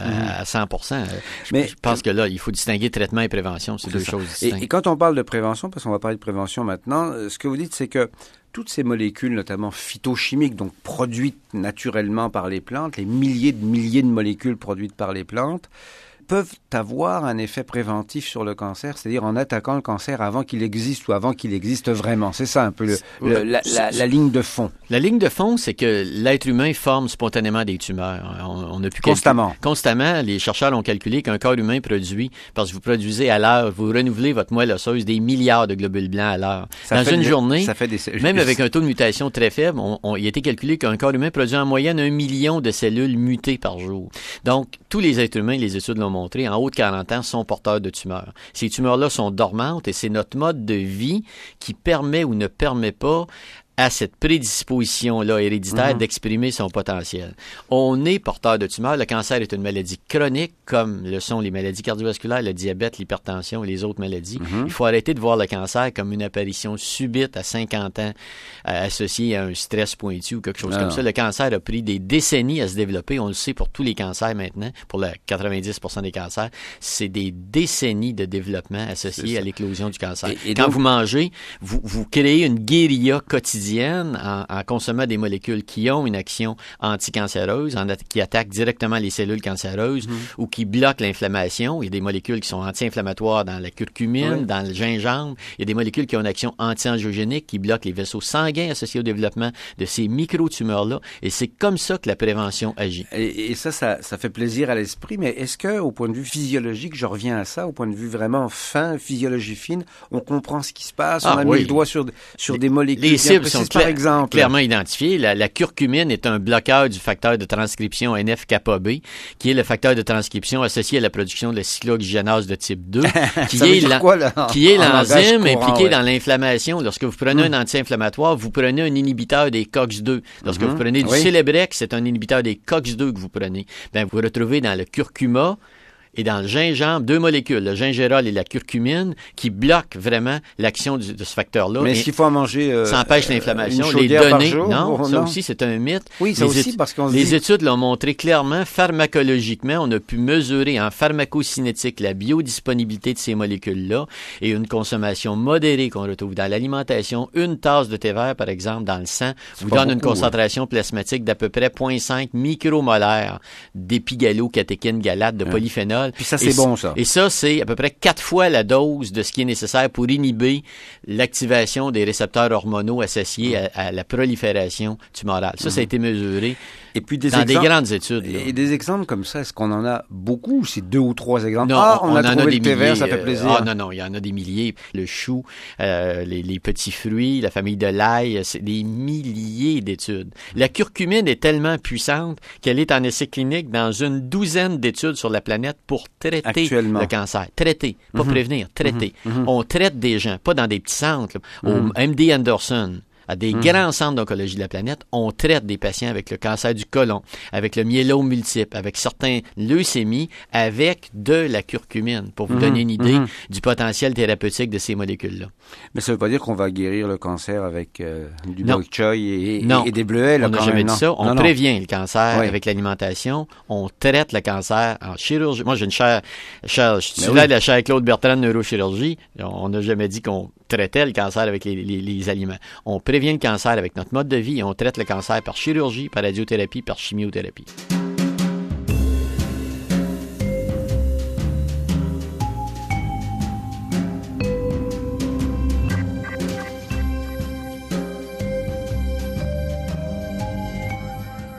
à 100%. Mais je pense que là, il faut distinguer traitement et prévention, c'est deux choses distinctes. Et quand on parle de prévention, parce qu'on va parler de prévention maintenant, ce que vous dites, c'est que toutes ces molécules, notamment phytochimiques, donc produites naturellement par les plantes, les milliers de molécules produites par les plantes, peuvent avoir un effet préventif sur le cancer, c'est-à-dire en attaquant le cancer avant qu'il existe ou avant qu'il existe vraiment. C'est ça un peu la ligne de fond. La ligne de fond, c'est que l'être humain forme spontanément des tumeurs. On a pu constamment. Constamment, les chercheurs ont calculé qu'un corps humain produit, parce que vous produisez à l'heure, vous renouvelez votre moelle osseuse des milliards de globules blancs à l'heure. Dans une journée, ça fait même avec un taux de mutation très faible, il a été calculé qu'un corps humain produit en moyenne 1 million de cellules mutées par jour. Donc, tous les êtres humains, les études l'ont montré, en haut de 40 ans, sont porteurs de tumeurs. Ces tumeurs-là sont dormantes et c'est notre mode de vie qui permet ou ne permet pas à cette prédisposition-là héréditaire d'exprimer son potentiel. On est porteur de tumeurs. Le cancer est une maladie chronique, comme le sont les maladies cardiovasculaires, le diabète, l'hypertension et les autres maladies. Il faut arrêter de voir le cancer comme une apparition subite à 50 ans associée à un stress pointu ou quelque chose comme ça. Le cancer a pris des décennies à se développer. On le sait pour tous les cancers maintenant, pour 90% des cancers. C'est des décennies de développement associées à l'éclosion du cancer. Et quand vous mangez, vous créez une guérilla quotidienne en consommant des molécules qui ont une action anticancéreuse, qui attaquent directement les cellules cancéreuses ou qui bloquent l'inflammation. Il y a des molécules qui sont anti-inflammatoires dans la curcumine, dans le gingembre. Il y a des molécules qui ont une action anti-angiogénique qui bloquent les vaisseaux sanguins associés au développement de ces micro-tumeurs-là. Et c'est comme ça que la prévention agit. Et ça fait plaisir à l'esprit, mais est-ce que, au point de vue physiologique, je reviens à ça, au point de vue vraiment fin, physiologie fine, on comprend ce qui se passe, on a mis le doigt sur des molécules. Les cibles sont clairement identifiés. La curcumine est un bloqueur du facteur de transcription NF-kappa B, qui est le facteur de transcription associé à la production de la cyclooxygénase de type 2, qui est l'enzyme impliqué dans l'inflammation. Lorsque vous prenez un anti-inflammatoire, vous prenez un inhibiteur des COX-2. Lorsque vous prenez du Celebrex, c'est un inhibiteur des COX-2 que vous prenez. Vous retrouvez dans le curcuma et dans le gingembre, 2 molécules, le gingérol et la curcumine, qui bloquent vraiment l'action de ce facteur-là. Mais est-ce qu'il faut en manger ça empêche l'inflammation. Les données, par jour, non, ça aussi, c'est un mythe. Oui, ça aussi, parce qu'on les études l'ont montré clairement, pharmacologiquement, on a pu mesurer en pharmacocinétique la biodisponibilité de ces molécules-là et une consommation modérée qu'on retrouve dans l'alimentation. Une tasse de thé vert, par exemple, dans le sang, vous donne une concentration plasmatique d'à peu près 0,5 micromolaires d'épigalo-catéchine galate de polyphénol. Puis ça, c'est bon, ça. Et ça, c'est à peu près 4 fois la dose de ce qui est nécessaire pour inhiber l'activation des récepteurs hormonaux associés à la prolifération tumorale. Ça a été mesuré et puis dans des grandes études. Là. Et des exemples comme ça, est-ce qu'on en a beaucoup? C'est 2 ou 3 exemples? Non, on a trouvé le thé vert, ça fait plaisir. Non, il y en a des milliers. Le chou, les petits fruits, la famille de l'ail, c'est des milliers d'études. La curcumine est tellement puissante qu'elle est en essai clinique dans une douzaine d'études sur la planète pour traiter le cancer. Traiter, pas prévenir, traiter. On traite des gens, pas dans des petits centres. Au MD Anderson, à des grands centres d'oncologie de la planète, on traite des patients avec le cancer du côlon, avec le myélome multiple, avec certains leucémies, avec de la curcumine, pour vous donner une idée du potentiel thérapeutique de ces molécules-là. Mais ça ne veut pas dire qu'on va guérir le cancer avec du bok choy et des bleuets. On n'a jamais dit ça. On prévient le cancer avec l'alimentation. On traite le cancer en chirurgie. Moi, j'ai une chaire je suis de la chaire Claude Bertrand de neurochirurgie. On n'a jamais dit qu'on traitait le cancer avec les aliments. On prévient le cancer avec notre mode de vie et on traite le cancer par chirurgie, par radiothérapie, par chimiothérapie.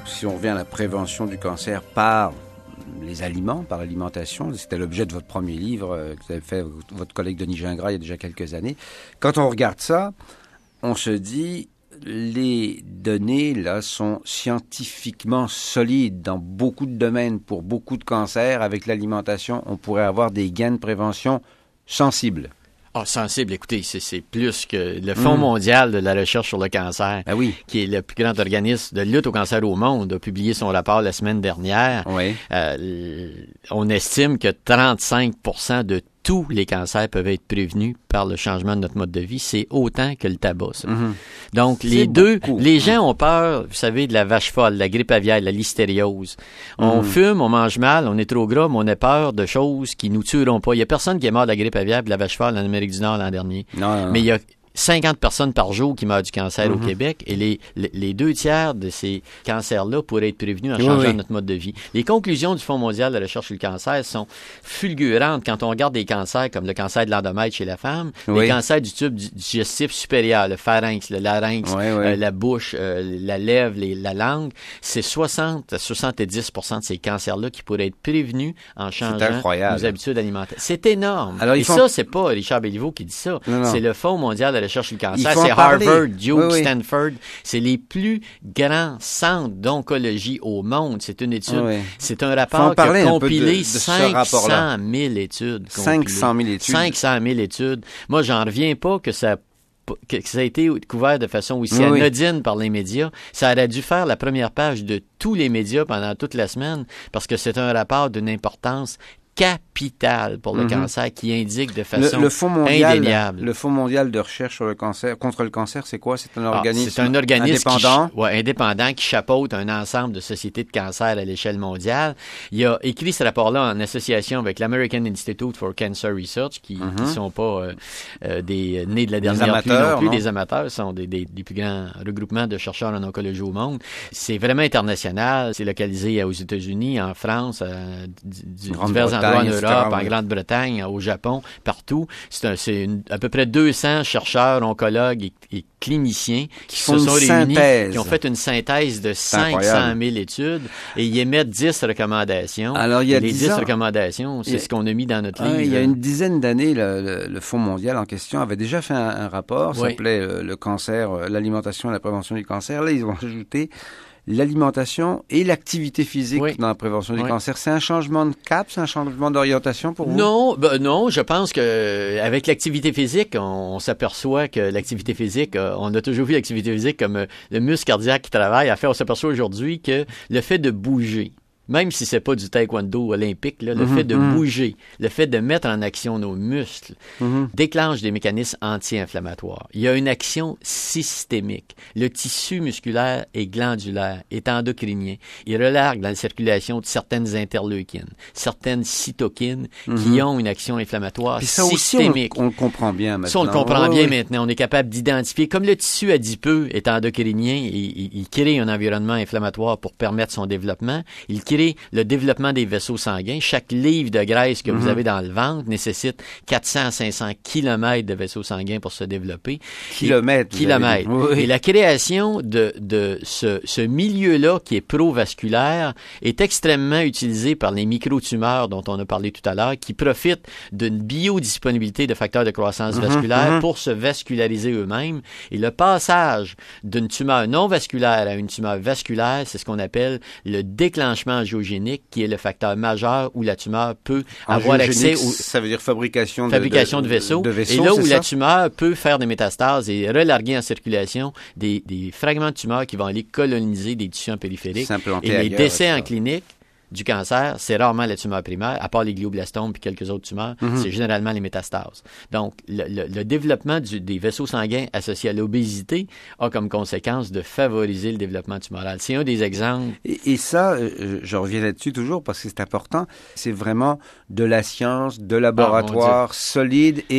si on revient à la prévention du cancer par les aliments, par l'alimentation, c'était l'objet de votre premier livre que vous avez fait avec votre collègue Denis Gingras il y a déjà quelques années. Quand on regarde ça, on se dit, les données là sont scientifiquement solides dans beaucoup de domaines pour beaucoup de cancers. Avec l'alimentation, on pourrait avoir des gains de prévention sensibles. Ah, sensible, écoutez, c'est plus que le Fonds mondial de la recherche sur le cancer, qui est le plus grand organisme de lutte au cancer au monde, a publié son rapport la semaine dernière. Oui. On estime que 35% de tous les cancers peuvent être prévenus par le changement de notre mode de vie. C'est autant que le tabac, ça. Donc, les gens ont peur, vous savez, de la vache folle, de la grippe aviaire, de la listériose. On fume, on mange mal, on est trop gras, mais on a peur de choses qui nous tueront pas. Il y a personne qui est mort de la grippe aviaire et de la vache folle en Amérique du Nord l'an dernier. Non. Mais il y a 50 personnes par jour qui meurent du cancer au Québec, et les 2/3 de ces cancers-là pourraient être prévenus en changeant notre mode de vie. Les conclusions du Fonds mondial de la recherche sur le cancer sont fulgurantes quand on regarde des cancers comme le cancer de l'endomètre chez la femme, les cancers du tube digestif supérieur, le pharynx, le larynx, la bouche, la lèvre, la langue. C'est 60 à 70% de ces cancers-là qui pourraient être prévenus en changeant nos habitudes alimentaires. C'est énorme. Alors, ça, c'est pas Richard Béliveau qui dit ça. Non. C'est le Fonds mondial de la recherche sur le cancer. C'est Harvard, Duke, Stanford. C'est les plus grands centres d'oncologie au monde. C'est une étude. C'est un rapport qui a compilé 500 000 études. 500 000 études. 500 000 études. Moi, j'en reviens pas que ça a été couvert de façon aussi anodine par les médias. Ça aurait dû faire la première page de tous les médias pendant toute la semaine, parce que c'est un rapport d'une importance capitale pour le cancer qui indique de façon indéniable. Le Fonds mondial de recherche sur le cancer, contre le cancer, c'est quoi? C'est un organisme indépendant? Indépendant qui chapeaute un ensemble de sociétés de cancer à l'échelle mondiale. Il a écrit ce rapport-là en association avec l'American Institute for Cancer Research, qui sont pas des nés de la dernière pluie non plus, des amateurs, sont des plus grands regroupements de chercheurs en oncologie au monde. C'est vraiment international. C'est localisé aux États-Unis, en France, divers endroits en Europe, en Grande-Bretagne, au Japon, partout. C'est à peu près 200 chercheurs, oncologues et cliniciens qui se sont réunis, qui ont fait une synthèse de 500 000 études, et ils émettent 10 recommandations. Alors, il y a les 10 recommandations, c'est ce qu'on a mis dans notre livre. Il y a une dizaine d'années, le Fonds mondial en question avait déjà fait un rapport, ça s'appelait le cancer, l'alimentation et la prévention du cancer. Là, ils ont ajouté l'alimentation et l'activité physique dans la prévention du cancer. C'est un changement de cap, c'est un changement d'orientation pour vous? Non, je pense que avec l'activité physique, on s'aperçoit que l'activité physique, on a toujours vu l'activité physique comme le muscle cardiaque qui travaille. En fait, on s'aperçoit aujourd'hui que le fait de bouger, même si c'est pas du taekwondo olympique, là, le fait de bouger, le fait de mettre en action nos muscles, déclenche des mécanismes anti-inflammatoires. Il y a une action systémique. Le tissu musculaire et glandulaire est endocrinien. Il relargue dans la circulation de certaines interleukines, certaines cytokines qui ont une action inflammatoire puis ça systémique. Aussi, on le comprend bien maintenant. Ça, on le comprend bien maintenant. On est capable d'identifier. Comme le tissu adipeux est endocrinien, il crée un environnement inflammatoire pour permettre son développement. Il crée le développement des vaisseaux sanguins. Chaque livre de graisse que vous avez dans le ventre nécessite 400 à 500 kilomètres de vaisseaux sanguins pour se développer. Kilomètres. Et la création de ce milieu-là qui est provasculaire est extrêmement utilisé par les microtumeurs dont on a parlé tout à l'heure, qui profitent d'une biodisponibilité de facteurs de croissance vasculaire pour se vasculariser eux-mêmes. Et le passage d'une tumeur non vasculaire à une tumeur vasculaire, c'est ce qu'on appelle le déclenchement angiogénique, qui est le facteur majeur où la tumeur peut avoir accès ça veut dire fabrication de vaisseaux. Et là où la tumeur peut faire des métastases et relarguer en circulation des fragments de tumeur qui vont aller coloniser des tissus en périphérique. Et les décès en clinique du cancer, c'est rarement la tumeur primaire, à part les glioblastomes puis quelques autres tumeurs, c'est généralement les métastases. Donc, le développement des vaisseaux sanguins associés à l'obésité a comme conséquence de favoriser le développement tumoral. C'est un des exemples. Et ça, je reviens là-dessus toujours parce que c'est important, c'est vraiment de la science, de laboratoire solide et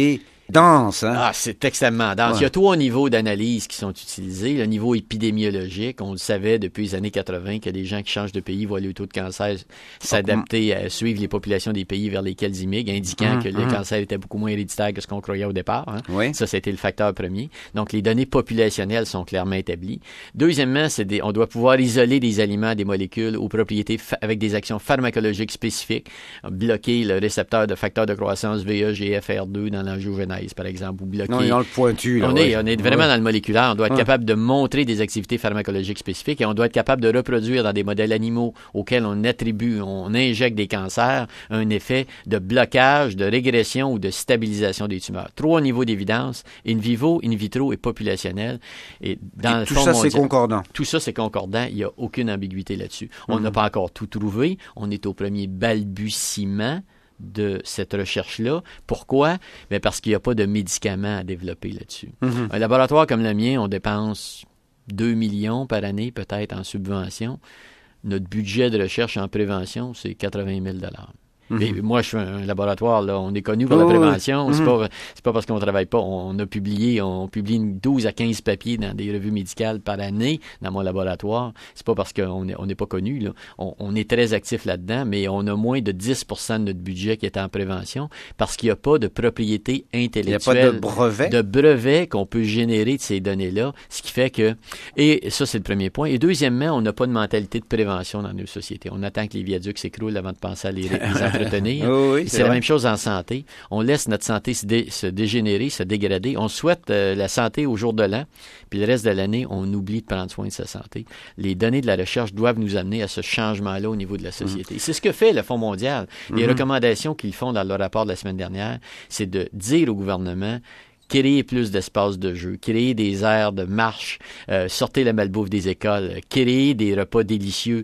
dense, hein? Ah, c'est extrêmement dense. Il y a 3 niveaux d'analyse qui sont utilisés. Le niveau épidémiologique, on le savait depuis les années 80 que des gens qui changent de pays voient le taux de cancer s'adapter à suivre les populations des pays vers lesquels ils migrent, indiquant que le cancer était beaucoup moins héréditaire que ce qu'on croyait au départ. Hein. Oui. Ça, c'était le facteur premier. Donc, les données populationnelles sont clairement établies. Deuxièmement, on doit pouvoir isoler des aliments, des molécules aux propriétés avec des actions pharmacologiques spécifiques, bloquer le récepteur de facteurs de croissance VEGFR2 dans l'angiogenèse, par exemple, ou bloquer... Non, dans le pointu. Là, on est vraiment dans le moléculaire. On doit être capable de montrer des activités pharmacologiques spécifiques et on doit être capable de reproduire dans des modèles animaux auxquels on injecte des cancers, un effet de blocage, de régression ou de stabilisation des tumeurs. 3 niveaux d'évidence, in vivo, in vitro et populationnel. Et dans tout ça, c'est concordant. Tout ça, c'est concordant. Il n'y a aucune ambiguïté là-dessus. On n'a pas encore tout trouvé. On est au premier balbutiement de cette recherche-là. Pourquoi? Bien parce qu'il n'y a pas de médicaments à développer là-dessus. Un laboratoire comme le mien, on dépense 2 millions par année, peut-être, en subvention. Notre budget de recherche en prévention, c'est 80 000 $. Et moi, je suis un laboratoire, là, on est connu pour la prévention. C'est pas parce qu'on travaille pas. On publie 12 à 15 papiers dans des revues médicales par année dans mon laboratoire. C'est pas parce qu'on n'est pas connu, là. On est très actif là-dedans, mais on a moins de 10% de notre budget qui est en prévention parce qu'il n'y a pas de propriété intellectuelle. Il n'y a pas de brevet. De brevet qu'on peut générer de ces données-là. Ce qui fait que, et ça, c'est le premier point. Et deuxièmement, on n'a pas de mentalité de prévention dans nos sociétés. On attend que les viaducs s'écroulent avant de penser à les entretenir. C'est la même chose en santé. On laisse notre santé se dégénérer, se dégrader. On souhaite la santé au jour de l'an, puis le reste de l'année, on oublie de prendre soin de sa santé. Les données de la recherche doivent nous amener à ce changement-là au niveau de la société. C'est ce que fait le Fonds mondial. Les recommandations qu'ils font dans leur rapport de la semaine dernière, c'est de dire au gouvernement créer plus d'espaces de jeu, créer des aires de marche, sortir la malbouffe des écoles, créer des repas délicieux,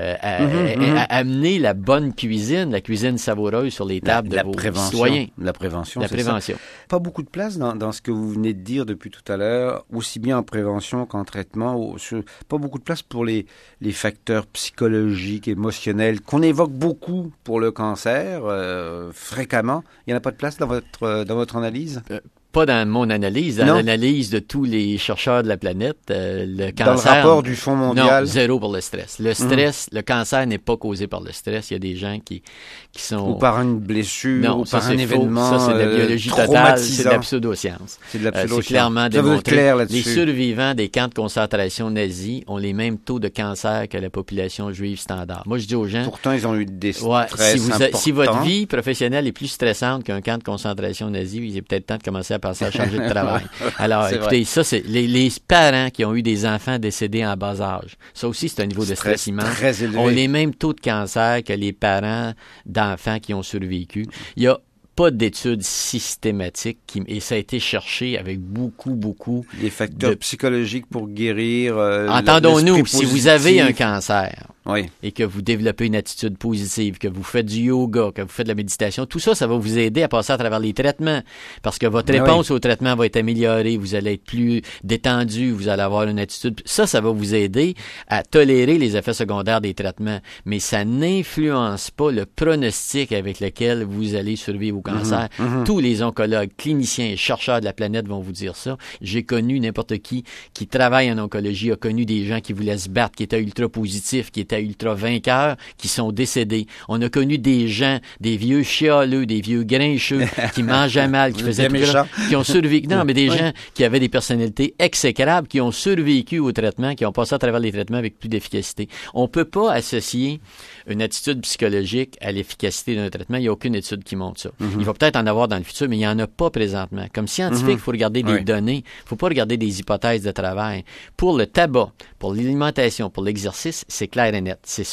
amener la bonne cuisine, la cuisine savoureuse sur les tables de vos citoyens. La prévention. La prévention. Pas beaucoup de place dans ce que vous venez de dire depuis tout à l'heure, aussi bien en prévention qu'en traitement. Pas beaucoup de place pour les facteurs psychologiques, émotionnels, qu'on évoque beaucoup pour le cancer, fréquemment. Il n'y en a pas de place dans votre analyse? Pas dans mon analyse, dans l'analyse de tous les chercheurs de la planète, le cancer... Dans le rapport du Fonds mondial? Non, 0 pour le stress. Le stress, le cancer n'est pas causé par le stress. Il y a des gens qui sont... Ou par une blessure, ou par un événement ça, c'est de la biologie totale, c'est de la pseudoscience. C'est de la pseudoscience. C'est clairement démontré. Clair là-dessus. Les survivants des camps de concentration nazis ont les mêmes taux de cancer que la population juive standard. Moi, je dis aux gens... Pourtant, ils ont eu des stress importants. Si votre vie professionnelle est plus stressante qu'un camp de concentration nazi, il est peut-être temps de commencer à penser à changer de travail. Alors, écoutez, ça, c'est les parents qui ont eu des enfants décédés en bas âge. Ça aussi, c'est un niveau de stress immense. Très élevé. Ont les mêmes taux de cancer que les parents d'enfants qui ont survécu. Il y a pas d'études systématiques et ça a été cherché avec beaucoup les facteurs psychologiques pour guérir. Entendons-nous, si vous avez un cancer oui. et que vous développez une attitude positive, que vous faites du yoga, que vous faites de la méditation, tout ça, ça va vous aider à passer à travers les traitements parce que votre réponse au traitement va être améliorée, vous allez être plus détendu, vous allez avoir une attitude. Ça va vous aider à tolérer les effets secondaires des traitements, mais ça n'influence pas le pronostic avec lequel vous allez survivre au cancer. Tous les oncologues, cliniciens et chercheurs de la planète vont vous dire ça. J'ai connu n'importe qui travaille en oncologie, a connu des gens qui voulaient se battre, qui étaient ultra positifs, qui étaient ultra vainqueurs, qui sont décédés. On a connu des gens, des vieux chialeux, des vieux grincheux, qui mangeaient mal, qui faisaient tout ça, qui ont survécu. Non, mais des gens qui avaient des personnalités exécrables, qui ont survécu au traitement, qui ont passé à travers les traitements avec plus d'efficacité. On peut pas associer une attitude psychologique à l'efficacité d'un traitement. Il n'y a aucune étude qui montre ça. Il va peut-être en avoir dans le futur, mais il n'y en a pas présentement. Comme scientifique, il faut regarder des données. Il ne faut pas regarder des hypothèses de travail. Pour le tabac, pour l'alimentation, pour l'exercice, c'est clair et net. C'est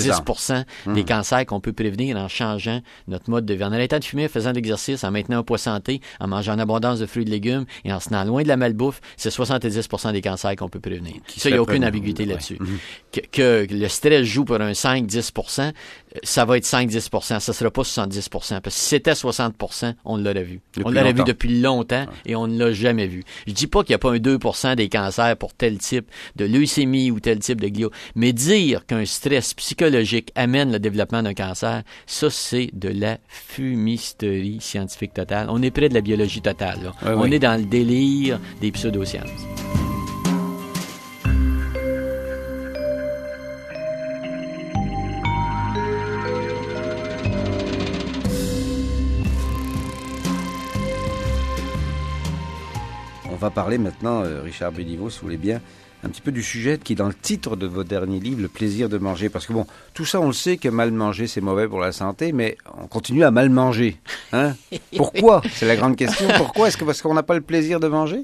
70% des cancers qu'on peut prévenir en changeant notre mode de vie. En arrêtant de fumer, en faisant de l'exercice, en maintenant un poids santé, en mangeant en abondance de fruits et de légumes et en se tenant loin de la malbouffe, c'est 70% des cancers qu'on peut prévenir. Ça, il n'y a aucune ambiguïté là-dessus. Que le stress joue pour un 5-10%, ça va être 5-10%, ça sera pas 70%. Parce que si c'était 60%, on l'aurait vu. On l'aurait vu depuis longtemps et on ne l'a jamais vu. Je dis pas qu'il n'y a pas un 2% des cancers pour tel type de leucémie ou tel type de glio, mais dire qu'un stress psychologique amène le développement d'un cancer, ça, c'est de la fumisterie scientifique totale. On est près de la biologie totale, là. Oui, on est dans le délire des pseudosciences. On va parler maintenant, Richard Béliveau, si vous voulez bien, un petit peu du sujet qui est dans le titre de votre dernier livre, Le plaisir de manger. Parce que bon, tout ça, on le sait que mal manger, c'est mauvais pour la santé, mais on continue à mal manger. Hein? Pourquoi? C'est la grande question. Pourquoi? Est-ce que parce qu'on n'a pas le plaisir de manger?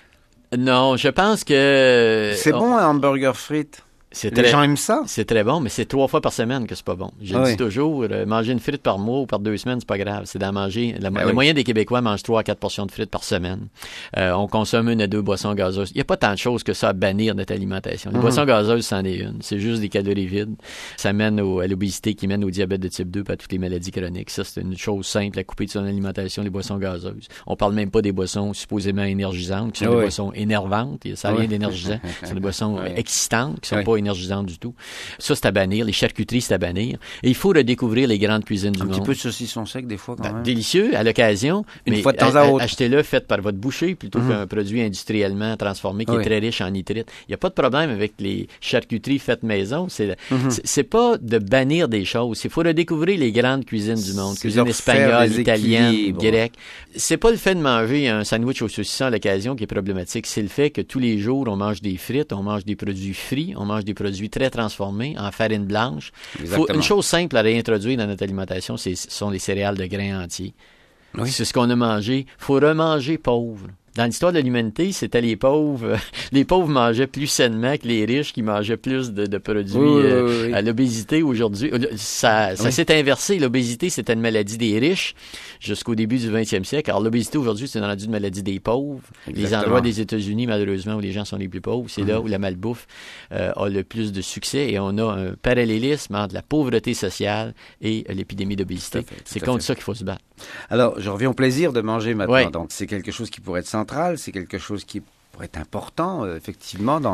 Non, je pense que... C'est bon, un hamburger frites? Les gens aiment ça? C'est très bon, mais c'est 3 fois par semaine que c'est pas bon. Je dis toujours, manger une frite par mois ou par 2 semaines, c'est pas grave. C'est d'en manger. Le moyen des Québécois mange 3 à 4 portions de frites par semaine. On consomme 1 à 2 boissons gazeuses. Il n'y a pas tant de choses que ça à bannir notre alimentation. Les boissons gazeuses, c'en est une. C'est juste des calories vides. Ça mène à l'obésité qui mène au diabète de type 2 et à toutes les maladies chroniques. Ça, c'est une chose simple à couper de son alimentation, les boissons gazeuses. On parle même pas des boissons supposément énergisantes, qui sont des boissons énervantes. Ça n'a rien d'énergisant. C'est des boissons excitantes, qui sont pas énergisante du tout. Ça, c'est à bannir. Les charcuteries, c'est à bannir. Et il faut redécouvrir les grandes cuisines du monde. Un petit peu de saucisson sec, des fois, quand même. Délicieux, à l'occasion. Une fois de temps à autre. Achetez-le fait par votre boucher plutôt qu'un produit industriellement transformé qui est très riche en nitrite. Il n'y a pas de problème avec les charcuteries faites maison. C'est pas de bannir des choses. Il faut redécouvrir les grandes cuisines du monde. Cuisine espagnole, italienne, grecque. C'est pas le fait de manger un sandwich au saucisson à l'occasion qui est problématique. C'est le fait que tous les jours, on mange des frites, on mange des produits frits, on mange des produits très transformés en farine blanche. Une chose simple à réintroduire dans notre alimentation, ce sont les céréales de grains entiers. Oui. C'est ce qu'on a mangé. Il faut remanger pauvre. Dans l'histoire de l'humanité, c'était les pauvres. Les pauvres mangeaient plus sainement que les riches qui mangeaient plus de produits. À l'obésité aujourd'hui, ça s'est inversé. L'obésité, c'était une maladie des riches jusqu'au début du 20e siècle. Alors l'obésité aujourd'hui, c'est une maladie des pauvres. Exactement. Les endroits des États-Unis, malheureusement, où les gens sont les plus pauvres, c'est là où la malbouffe a le plus de succès. Et on a un parallélisme entre la pauvreté sociale et l'épidémie d'obésité. C'est contre ça qu'il faut se battre. Alors, je reviens au plaisir de manger maintenant. Donc, c'est quelque chose qui pourrait être central, c'est quelque chose qui pourrait être important, effectivement, dans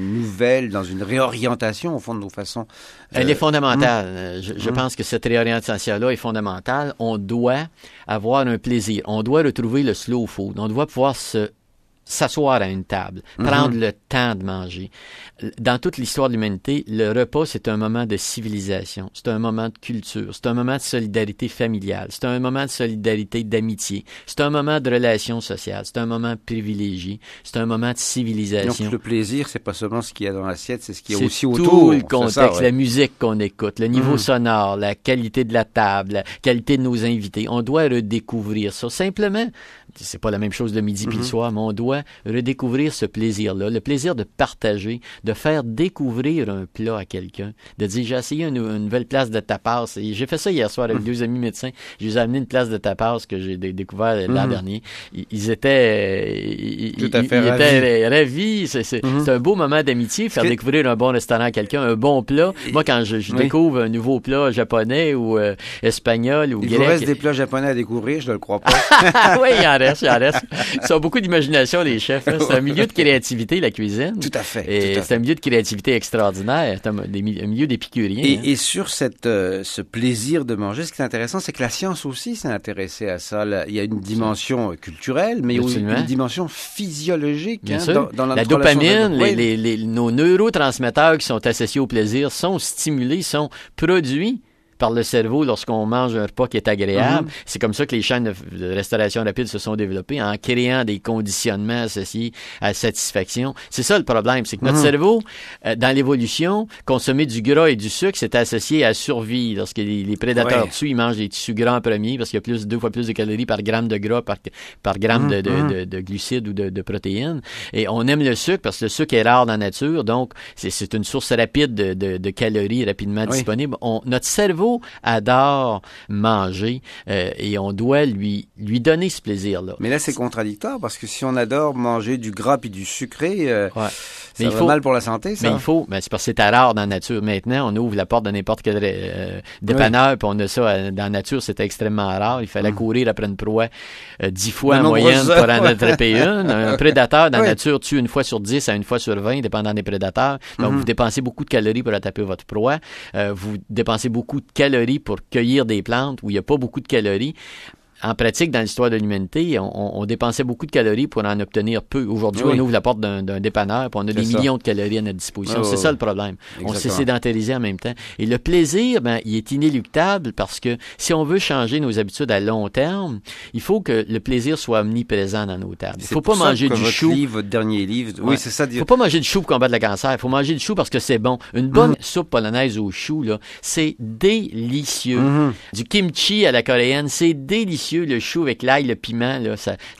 dans une réorientation, au fond, de nos façons. Elle est fondamentale. Je pense que cette réorientation-là est fondamentale. On doit avoir un plaisir. On doit retrouver le slow food. On doit pouvoir s'asseoir à une table, prendre le temps de manger. Dans toute l'histoire de l'humanité, le repas, c'est un moment de civilisation, c'est un moment de culture, c'est un moment de solidarité familiale, c'est un moment de solidarité d'amitié, c'est un moment de relation sociale, c'est un moment privilégié, c'est un moment de civilisation. Donc le plaisir, c'est pas seulement ce qu'il y a dans l'assiette, c'est ce qu'il y a aussi autour. C'est tout le contexte, la musique qu'on écoute, le niveau sonore, la qualité de la table, la qualité de nos invités. On doit redécouvrir ça. Simplement, c'est pas la même chose le midi puis le soir, mais on doit redécouvrir ce plaisir-là, le plaisir de partager, de faire découvrir un plat à quelqu'un, de dire j'ai essayé une nouvelle place de tapas. Et j'ai fait ça hier soir avec 2 amis médecins. Je les ai amené une place de tapas que j'ai découvert l'an dernier. Ils étaient ravis. C'est un beau moment d'amitié, faire découvrir un bon restaurant à quelqu'un, un bon plat. Moi, quand je découvre un nouveau plat japonais ou espagnol ou grec... Il vous reste des plats japonais à découvrir, je ne le crois pas. Oui, il en reste. Ils ont beaucoup d'imagination, les chefs. Hein. C'est un milieu de créativité, la cuisine. Tout à fait. Et c'est un milieu de créativité extraordinaire. C'est un milieu d'épicuriens. Et sur ce plaisir de manger, ce qui est intéressant, c'est que la science aussi s'est intéressée à ça. Là, il y a une dimension culturelle, mais aussi une dimension physiologique. Bien sûr. Dans la dopamine, nos neurotransmetteurs qui sont associés au plaisir sont stimulés, sont produits par le cerveau lorsqu'on mange un repas qui est agréable. C'est comme ça que les chaînes de restauration rapide se sont développées, en créant des conditionnements associés à la satisfaction. C'est ça le problème, c'est que notre cerveau, dans l'évolution, consommer du gras et du sucre, c'est associé à la survie. Lorsque les prédateurs tuent, ils mangent des tissus gras en premier parce qu'il y a 2 fois plus de calories par gramme de gras par gramme de glucides ou de protéines. Et on aime le sucre parce que le sucre est rare dans la nature, donc c'est une source rapide de calories rapidement disponible. Notre cerveau cerveau adore manger et on doit lui donner ce plaisir-là. Mais là, c'est contradictoire parce que si on adore manger du gras puis du sucré, ça va mal pour la santé, ça. Mais c'est parce que c'est rare dans la nature. Maintenant, on ouvre la porte de n'importe quel dépanneur puis on a ça dans la nature, c'était extrêmement rare. Il fallait courir après une proie 10 fois en moyenne pour en attraper une. Un prédateur dans la nature tue 1 fois sur 10 à 1 fois sur 20, dépendant des prédateurs. Donc, vous dépensez beaucoup de calories pour attraper votre proie. Vous dépensez beaucoup de calories pour cueillir des plantes où il n'y a pas beaucoup de calories. En pratique, dans l'histoire de l'humanité, on dépensait beaucoup de calories pour en obtenir peu. Aujourd'hui, on ouvre la porte d'un dépanneur et on a des millions de calories à notre disposition. C'est ça le problème. Exactement. On s'est sédentarisé en même temps. Et le plaisir, il est inéluctable parce que si on veut changer nos habitudes à long terme, il faut que le plaisir soit omniprésent dans nos tables. Il ne faut pas manger du chou. Votre dernier livre, oui, c'est ça. Il ne faut pas manger du chou pour combattre le cancer. Il faut manger du chou parce que c'est bon. Une bonne soupe polonaise au chou, là, c'est délicieux. Du kimchi à la coréenne, c'est délicieux. Le chou avec l'ail, le piment, là,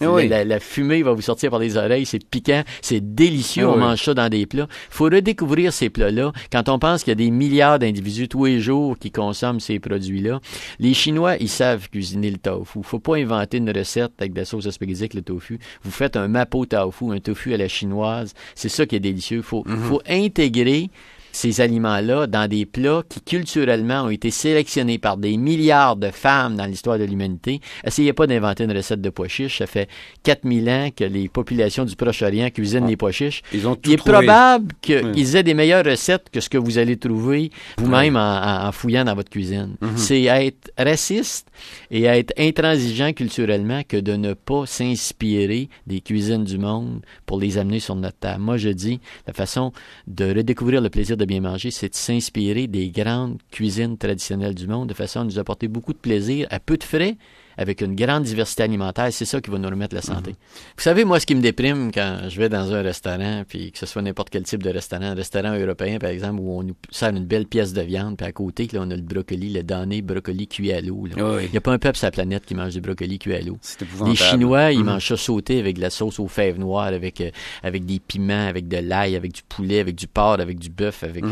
la fumée va vous sortir par les oreilles, c'est piquant, c'est délicieux, on mange ça dans des plats. Il faut redécouvrir ces plats-là quand on pense qu'il y a des milliards d'individus tous les jours qui consomment ces produits-là. Les Chinois, ils savent cuisiner le tofu. Faut pas inventer une recette avec de la sauce à spaghetti avec le tofu. Vous faites un mapo tofu, un tofu à la chinoise, c'est ça qui est délicieux. Faut intégrer ces aliments-là dans des plats qui, culturellement, ont été sélectionnés par des milliards de femmes dans l'histoire de l'humanité. Essayez pas d'inventer une recette de pois chiches. Ça fait 4000 ans que les populations du Proche-Orient cuisinent les pois chiches. Il est probable qu'ils aient des meilleures recettes que ce que vous allez trouver vous-même en fouillant dans votre cuisine. C'est être raciste et être intransigeant culturellement que de ne pas s'inspirer des cuisines du monde pour les amener sur notre table. Moi, je dis, la façon de redécouvrir le plaisir de bien manger, c'est de s'inspirer des grandes cuisines traditionnelles du monde de façon à nous apporter beaucoup de plaisir à peu de frais, avec une grande diversité alimentaire. C'est ça qui va nous remettre la santé. Vous savez, moi, ce qui me déprime quand je vais dans un restaurant, puis que ce soit n'importe quel type de restaurant, un restaurant européen, par exemple, où on nous sert une belle pièce de viande, puis à côté, là, on a le brocoli, le damné brocoli cuit à l'eau. Il n'y a pas un peuple sur la planète qui mange du brocoli cuit à l'eau. Les Chinois, ils mangent ça sauté avec de la sauce aux fèves noires, avec des piments, avec de l'ail, avec du poulet, avec du porc, avec du bœuf, avec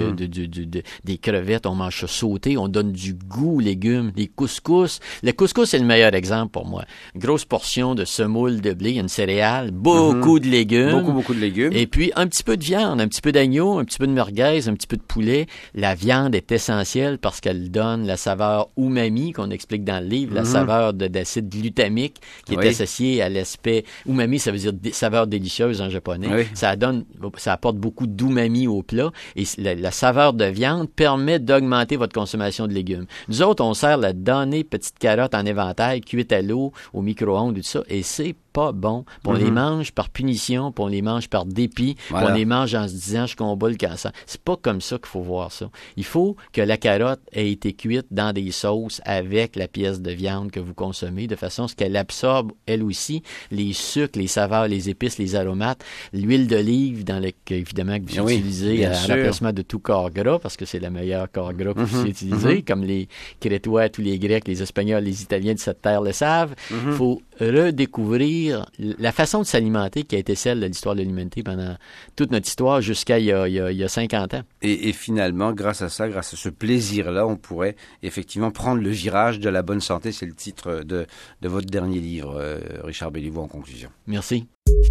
des crevettes. On mange ça sauté, on donne du goût aux légumes, des couscous. Le couscous, c'est le meilleur exemple pour moi. Une grosse portion de semoule de blé, une céréale, beaucoup de légumes. Beaucoup de légumes. Et puis, un petit peu de viande, un petit peu d'agneau, un petit peu de merguez, un petit peu de poulet. La viande est essentielle parce qu'elle donne la saveur umami qu'on explique dans le livre, la saveur d'acide glutamique qui est associée à l'aspect umami, ça veut dire saveur délicieuse en japonais. Ça apporte beaucoup d'umami au plat et la saveur de viande permet d'augmenter votre consommation de légumes. Nous autres, on sert la damnée petite carotte en éventail cuite à l'eau, au micro-ondes et tout ça, et c'est pas bon. On les mange par punition, puis on les mange par dépit, puis on les mange en se disant « je combats le cancer ». C'est pas comme ça qu'il faut voir ça. Il faut que la carotte ait été cuite dans des sauces avec la pièce de viande que vous consommez, de façon à ce qu'elle absorbe, elle aussi, les sucres, les saveurs, les épices, les aromates, l'huile d'olive, évidemment, que vous utilisez en remplacement de tout corps gras, parce que c'est le meilleur corps gras que vous puissiez utiliser, comme les Crétois, tous les Grecs, les Espagnols, les Italiens de cette terre le savent. Il faut redécouvrir la façon de s'alimenter qui a été celle de l'histoire de l'humanité pendant toute notre histoire jusqu'à il y a 50 ans. Et finalement, grâce à ça, grâce à ce plaisir-là, on pourrait effectivement prendre le virage de la bonne santé. C'est le titre de votre dernier livre, Richard Béliveau, en conclusion. Merci.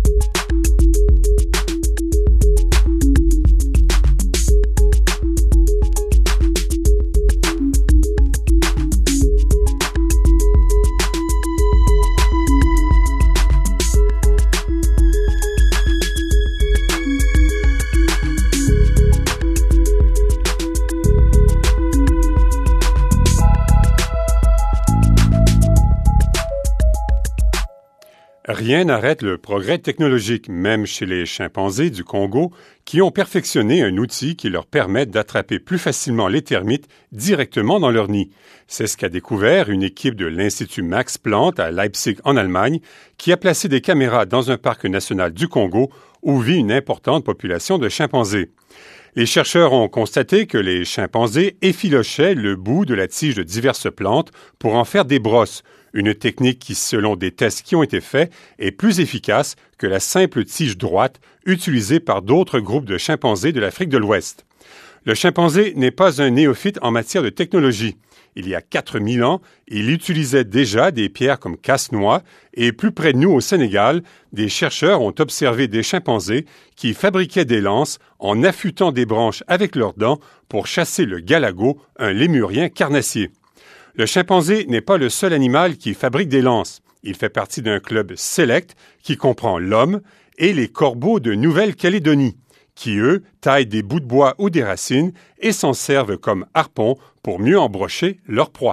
Rien n'arrête le progrès technologique, même chez les chimpanzés du Congo, qui ont perfectionné un outil qui leur permet d'attraper plus facilement les termites directement dans leur nid. C'est ce qu'a découvert une équipe de l'Institut Max Planck à Leipzig en Allemagne, qui a placé des caméras dans un parc national du Congo où vit une importante population de chimpanzés. Les chercheurs ont constaté que les chimpanzés effilochaient le bout de la tige de diverses plantes pour en faire des brosses, une technique qui, selon des tests qui ont été faits, est plus efficace que la simple tige droite utilisée par d'autres groupes de chimpanzés de l'Afrique de l'Ouest. Le chimpanzé n'est pas un néophyte en matière de technologie. il y a 4000 ans, il utilisait déjà des pierres comme casse-noix et plus près de nous au Sénégal, des chercheurs ont observé des chimpanzés qui fabriquaient des lances en affûtant des branches avec leurs dents pour chasser le galago, un lémurien carnassier. Le chimpanzé n'est pas le seul animal qui fabrique des lances. Il fait partie d'un club sélect qui comprend l'homme et les corbeaux de Nouvelle-Calédonie, qui, eux, taillent des bouts de bois ou des racines et s'en servent comme harpons pour mieux embrocher leur proie.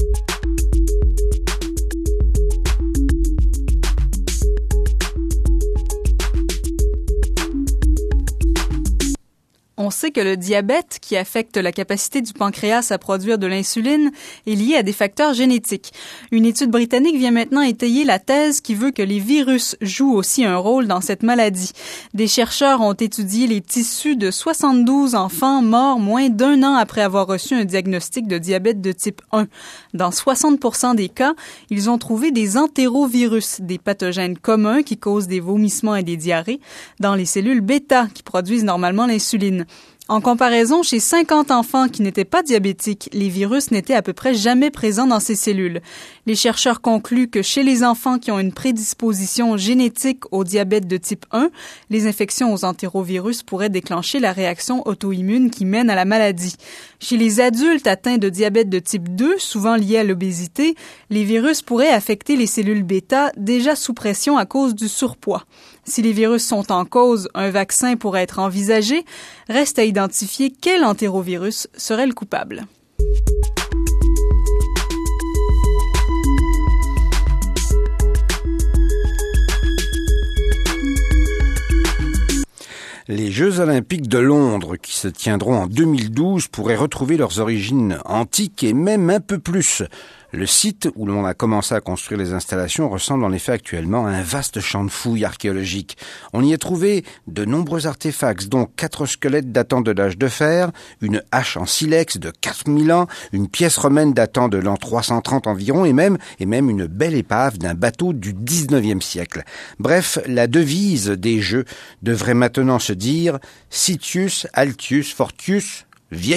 On sait que le diabète, qui affecte la capacité du pancréas à produire de l'insuline, est lié à des facteurs génétiques. Une étude britannique vient maintenant étayer la thèse qui veut que les virus jouent aussi un rôle dans cette maladie. Des chercheurs ont étudié les tissus de 72 enfants morts moins d'1 an après avoir reçu un diagnostic de diabète de type 1. Dans 60% des cas, ils ont trouvé des entérovirus, des pathogènes communs qui causent des vomissements et des diarrhées, dans les cellules bêta qui produisent normalement l'insuline. En comparaison, chez 50 enfants qui n'étaient pas diabétiques, les virus n'étaient à peu près jamais présents dans ces cellules. Les chercheurs concluent que chez les enfants qui ont une prédisposition génétique au diabète de type 1, les infections aux entérovirus pourraient déclencher la réaction auto-immune qui mène à la maladie. Chez les adultes atteints de diabète de type 2, souvent lié à l'obésité, les virus pourraient affecter les cellules bêta déjà sous pression à cause du surpoids. Si les virus sont en cause, un vaccin pourrait être envisagé. Reste à identifier quel entérovirus serait le coupable. Les Jeux olympiques de Londres, qui se tiendront en 2012, pourraient retrouver leurs origines antiques et même un peu plus. Le site où l'on a commencé à construire les installations ressemble en effet actuellement à un vaste champ de fouilles archéologiques. On y a trouvé de nombreux artefacts, dont 4 squelettes datant de l'âge de fer, une hache en silex de 4000 ans, une pièce romaine datant de l'an 330 environ et même une belle épave d'un bateau du 19e siècle. Bref, la devise des Jeux devrait maintenant se dire « Sitius, Altius, Fortius, Vieillus ».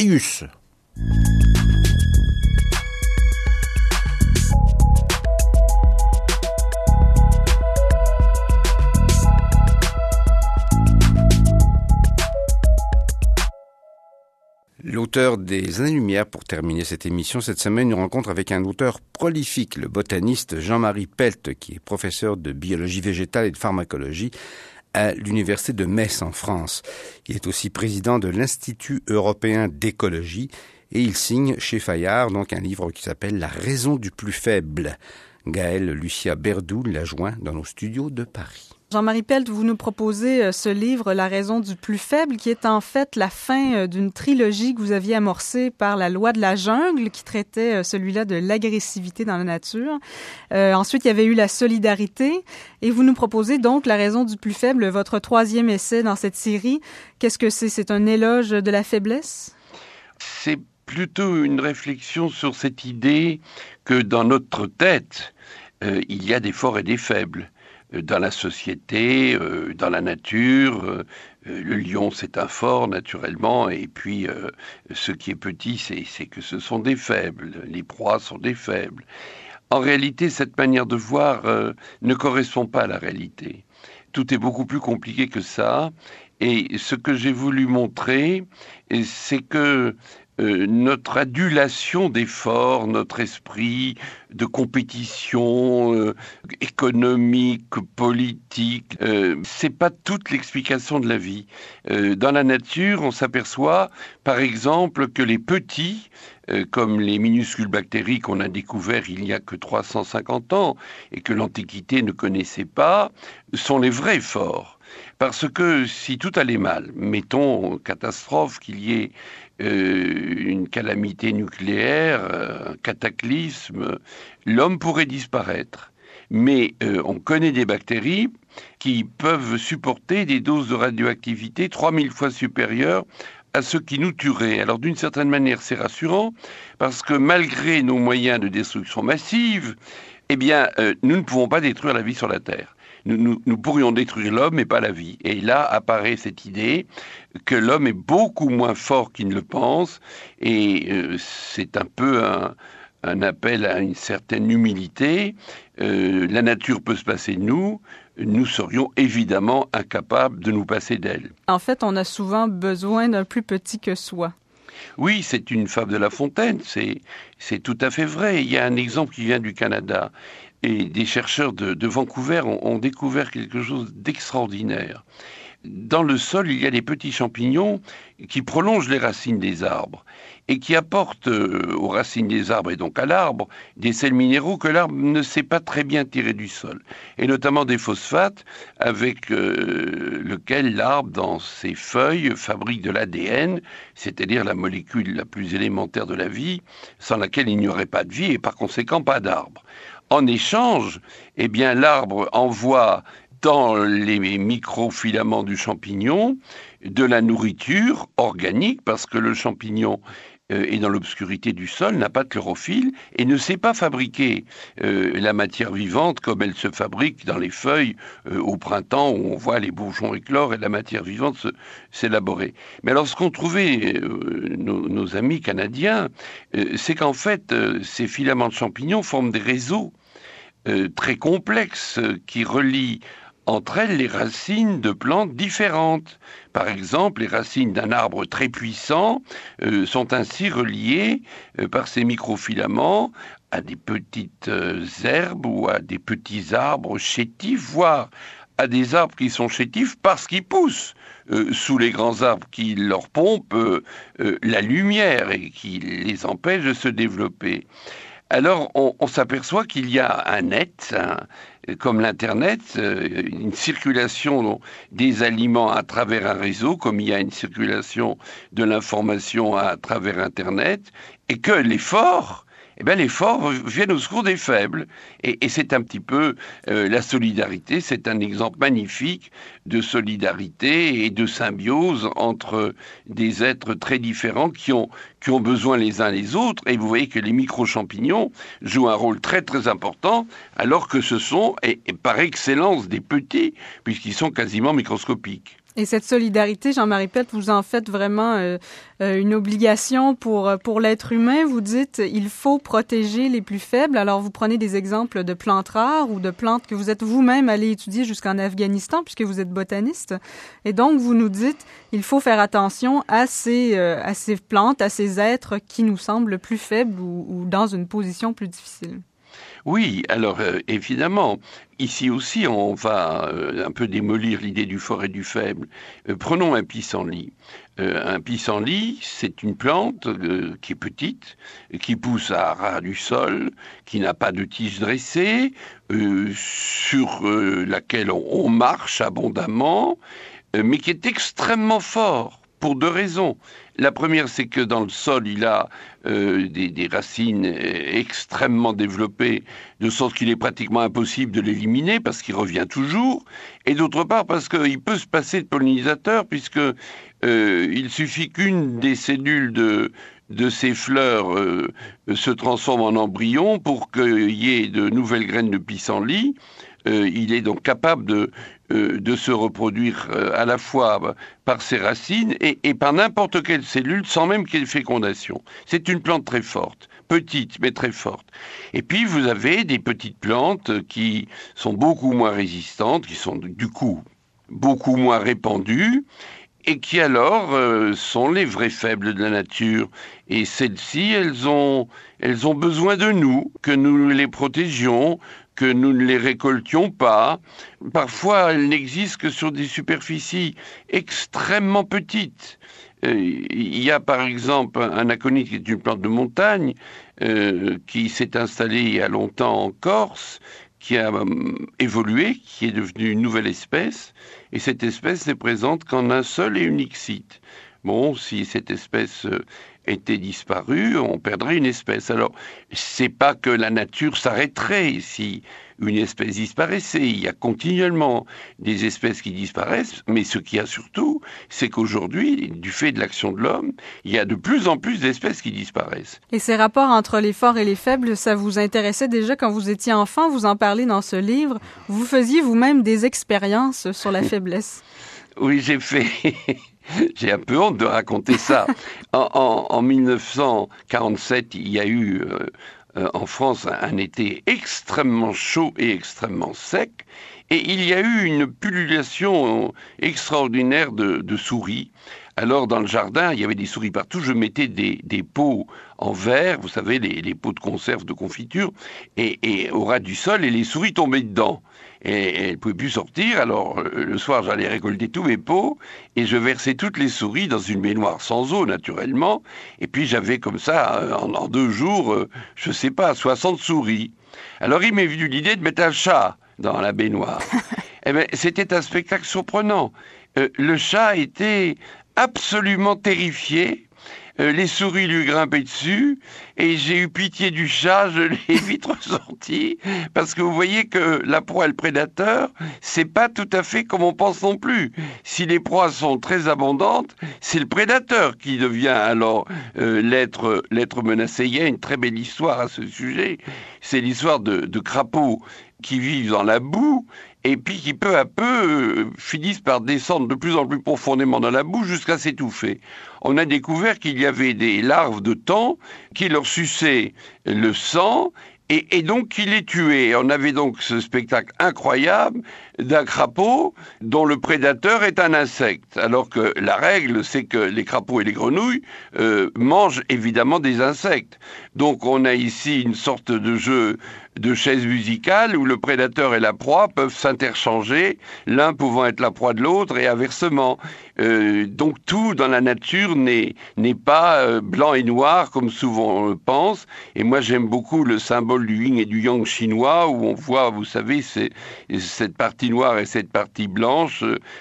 L'auteur des Années-Lumière, pour terminer cette émission, cette semaine, nous rencontre avec un auteur prolifique, le botaniste Jean-Marie Pelt, qui est professeur de biologie végétale et de pharmacologie à l'Université de Metz en France. Il est aussi président de l'Institut européen d'écologie et il signe chez Fayard donc un livre qui s'appelle « La raison du plus faible ». Gaëlle Lucia Berdou l'a joint dans nos studios de Paris. Jean-Marie Pelt, vous nous proposez ce livre, La raison du plus faible, qui est en fait la fin d'une trilogie que vous aviez amorcée par La loi de la jungle, qui traitait celui-là de l'agressivité dans la nature. Ensuite, il y avait eu La solidarité, et vous nous proposez donc La raison du plus faible, votre 3e essai dans cette série. Qu'est-ce que c'est? C'est un éloge de la faiblesse? C'est plutôt une réflexion sur cette idée que dans notre tête, il y a des forts et des faibles. Dans la société, dans la nature, le lion c'est un fort naturellement, et puis ce qui est petit c'est que ce sont des faibles, les proies sont des faibles. En réalité, cette manière de voir ne correspond pas à la réalité. Tout est beaucoup plus compliqué que ça, et ce que j'ai voulu montrer, c'est que notre adulation d'efforts, notre esprit de compétition économique, politique, c'est pas toute l'explication de la vie. Dans la nature, on s'aperçoit, par exemple, que les petits, comme les minuscules bactéries qu'on a découvertes il n'y a que 350 ans et que l'Antiquité ne connaissait pas, sont les vrais forts. Parce que si tout allait mal, mettons catastrophe, qu'il y ait une calamité nucléaire, un cataclysme, l'homme pourrait disparaître. Mais on connaît des bactéries qui peuvent supporter des doses de radioactivité 3000 fois supérieures à ce qui nous tuerait. Alors d'une certaine manière, c'est rassurant, parce que malgré nos moyens de destruction massive, eh bien, nous ne pouvons pas détruire la vie sur la Terre. nous pourrions détruire l'homme mais pas la vie. Et là apparaît cette idée que l'homme est beaucoup moins fort qu'il ne le pense, et c'est un peu un appel à une certaine humilité. La nature peut se passer de nous serions évidemment incapables de nous passer d'elle. En fait, on a souvent besoin d'un plus petit que soi. Oui, c'est une fable de La Fontaine, c'est tout à fait vrai. Il y a un exemple qui vient du Canada, et des chercheurs de Vancouver ont découvert quelque chose d'extraordinaire. Dans le sol, il y a des petits champignons qui prolongent les racines des arbres et qui apportent aux racines des arbres et donc à l'arbre des sels minéraux que l'arbre ne sait pas très bien tirer du sol, et notamment des phosphates avec lequel l'arbre, dans ses feuilles, fabrique de l'ADN, c'est-à-dire la molécule la plus élémentaire de la vie, sans laquelle il n'y aurait pas de vie et par conséquent pas d'arbre. En échange, eh bien, l'arbre envoie dans les microfilaments du champignon de la nourriture organique, parce que le champignon est dans l'obscurité du sol, n'a pas de chlorophylle et ne sait pas fabriquer la matière vivante comme elle se fabrique dans les feuilles au printemps, où on voit les bourgeons éclore et la matière vivante s'élaborer. Mais alors ce qu'ont trouvé nos amis canadiens, c'est qu'en fait ces filaments de champignons forment des réseaux très complexes qui relient entre elles les racines de plantes différentes. Par exemple, les racines d'un arbre très puissant sont ainsi reliées par ces microfilaments à des petites herbes ou à des petits arbres chétifs, voire à des arbres qui sont chétifs parce qu'ils poussent sous les grands arbres qui leur pompent la lumière et qui les empêchent de se développer. Alors, on s'aperçoit qu'il y a un net, comme l'Internet, une circulation des aliments à travers un réseau, comme il y a une circulation de l'information à travers Internet, et que les forts viennent au secours des faibles. Et c'est un petit peu la solidarité, c'est un exemple magnifique de solidarité et de symbiose entre des êtres très différents qui ont besoin les uns les autres. Et vous voyez que les micro-champignons jouent un rôle très très important, alors que ce sont, et par excellence, des petits, puisqu'ils sont quasiment microscopiques. Et cette solidarité, Jean-Marie Pette, vous en faites vraiment une obligation pour l'être humain. Vous dites il faut protéger les plus faibles. Alors vous prenez des exemples de plantes rares ou de plantes que vous êtes vous-même allé étudier jusqu'en Afghanistan puisque vous êtes botaniste. Et donc vous nous dites il faut faire attention à ces plantes, à ces êtres qui nous semblent plus faibles ou dans une position plus difficile. Oui, alors évidemment, ici aussi on va un peu démolir l'idée du fort et du faible. Prenons un pissenlit. Un pissenlit, c'est une plante qui est petite, qui pousse à ras du sol, qui n'a pas de tige dressée, sur laquelle on marche abondamment, mais qui est extrêmement fort. Pour deux raisons. La première, c'est que dans le sol, il a des racines extrêmement développées, de sorte qu'il est pratiquement impossible de l'éliminer, parce qu'il revient toujours. Et d'autre part, parce qu'il peut se passer de pollinisateur, puisque il suffit qu'une des cellules de ces fleurs se transforme en embryon pour qu'il y ait de nouvelles graines de pissenlit. Il est donc capable de se reproduire à la fois par ses racines et par n'importe quelle cellule sans même qu'il y ait de fécondation. C'est une plante très forte, petite mais très forte. Et puis vous avez des petites plantes qui sont beaucoup moins résistantes, qui sont du coup beaucoup moins répandues, et qui alors sont les vrais faibles de la nature. Et celles-ci, elles ont besoin de nous, que nous les protégions, que nous ne les récoltions pas. Parfois, elles n'existent que sur des superficies extrêmement petites. Il y a par exemple un aconite qui est une plante de montagne qui s'est installée il y a longtemps en Corse, qui a évolué, qui est devenue une nouvelle espèce, et cette espèce n'est présente qu'en un seul et unique site. Bon, si cette espèce était disparue, on perdrait une espèce. Alors, c'est pas que la nature s'arrêterait si une espèce disparaissait. Il y a continuellement des espèces qui disparaissent, mais ce qu'il y a surtout, c'est qu'aujourd'hui, du fait de l'action de l'homme, il y a de plus en plus d'espèces qui disparaissent. Et ces rapports entre les forts et les faibles, ça vous intéressait déjà quand vous étiez enfant? Vous en parlez dans ce livre. Vous faisiez vous-même des expériences sur la faiblesse. Oui, j'ai fait... J'ai un peu honte de raconter ça. En 1947, il y a eu en France un été extrêmement chaud et extrêmement sec, et il y a eu une pullulation extraordinaire de souris. Alors dans le jardin, il y avait des souris partout, je mettais des pots en verre, vous savez, les pots de conserve, de confiture, et au ras du sol, et les souris tombaient dedans. Et elles ne pouvaient plus sortir, alors le soir j'allais récolter tous mes pots, et je versais toutes les souris dans une baignoire sans eau naturellement, et puis j'avais comme ça, en 2 jours, je sais pas, 60 souris. Alors il m'est venu l'idée de mettre un chat dans la baignoire. Eh bien, c'était un spectacle surprenant. Le chat était absolument terrifié. Les souris lui grimpaient dessus et j'ai eu pitié du chat, je l'ai vite ressorti parce que vous voyez que la proie et le prédateur, c'est pas tout à fait comme on pense non plus. Si les proies sont très abondantes, c'est le prédateur qui devient alors l'être menacé. Il y a une très belle histoire à ce sujet, c'est l'histoire de crapauds qui vivent dans la boue et puis qui peu à peu finissent par descendre de plus en plus profondément dans la boue jusqu'à s'étouffer. On a découvert qu'il y avait des larves de thon qui leur suçaient le sang et donc qui les tuaient. On avait donc ce spectacle incroyable d'un crapaud dont le prédateur est un insecte. Alors que la règle, c'est que les crapauds et les grenouilles mangent évidemment des insectes. Donc on a ici une sorte de jeu de chaise musicale où le prédateur et la proie peuvent s'interchanger, l'un pouvant être la proie de l'autre et inversement. Donc tout dans la nature n'est pas blanc et noir comme souvent on le pense. Et moi j'aime beaucoup le symbole du yin et du yang chinois où on voit, vous savez, cette partie noire et cette partie blanche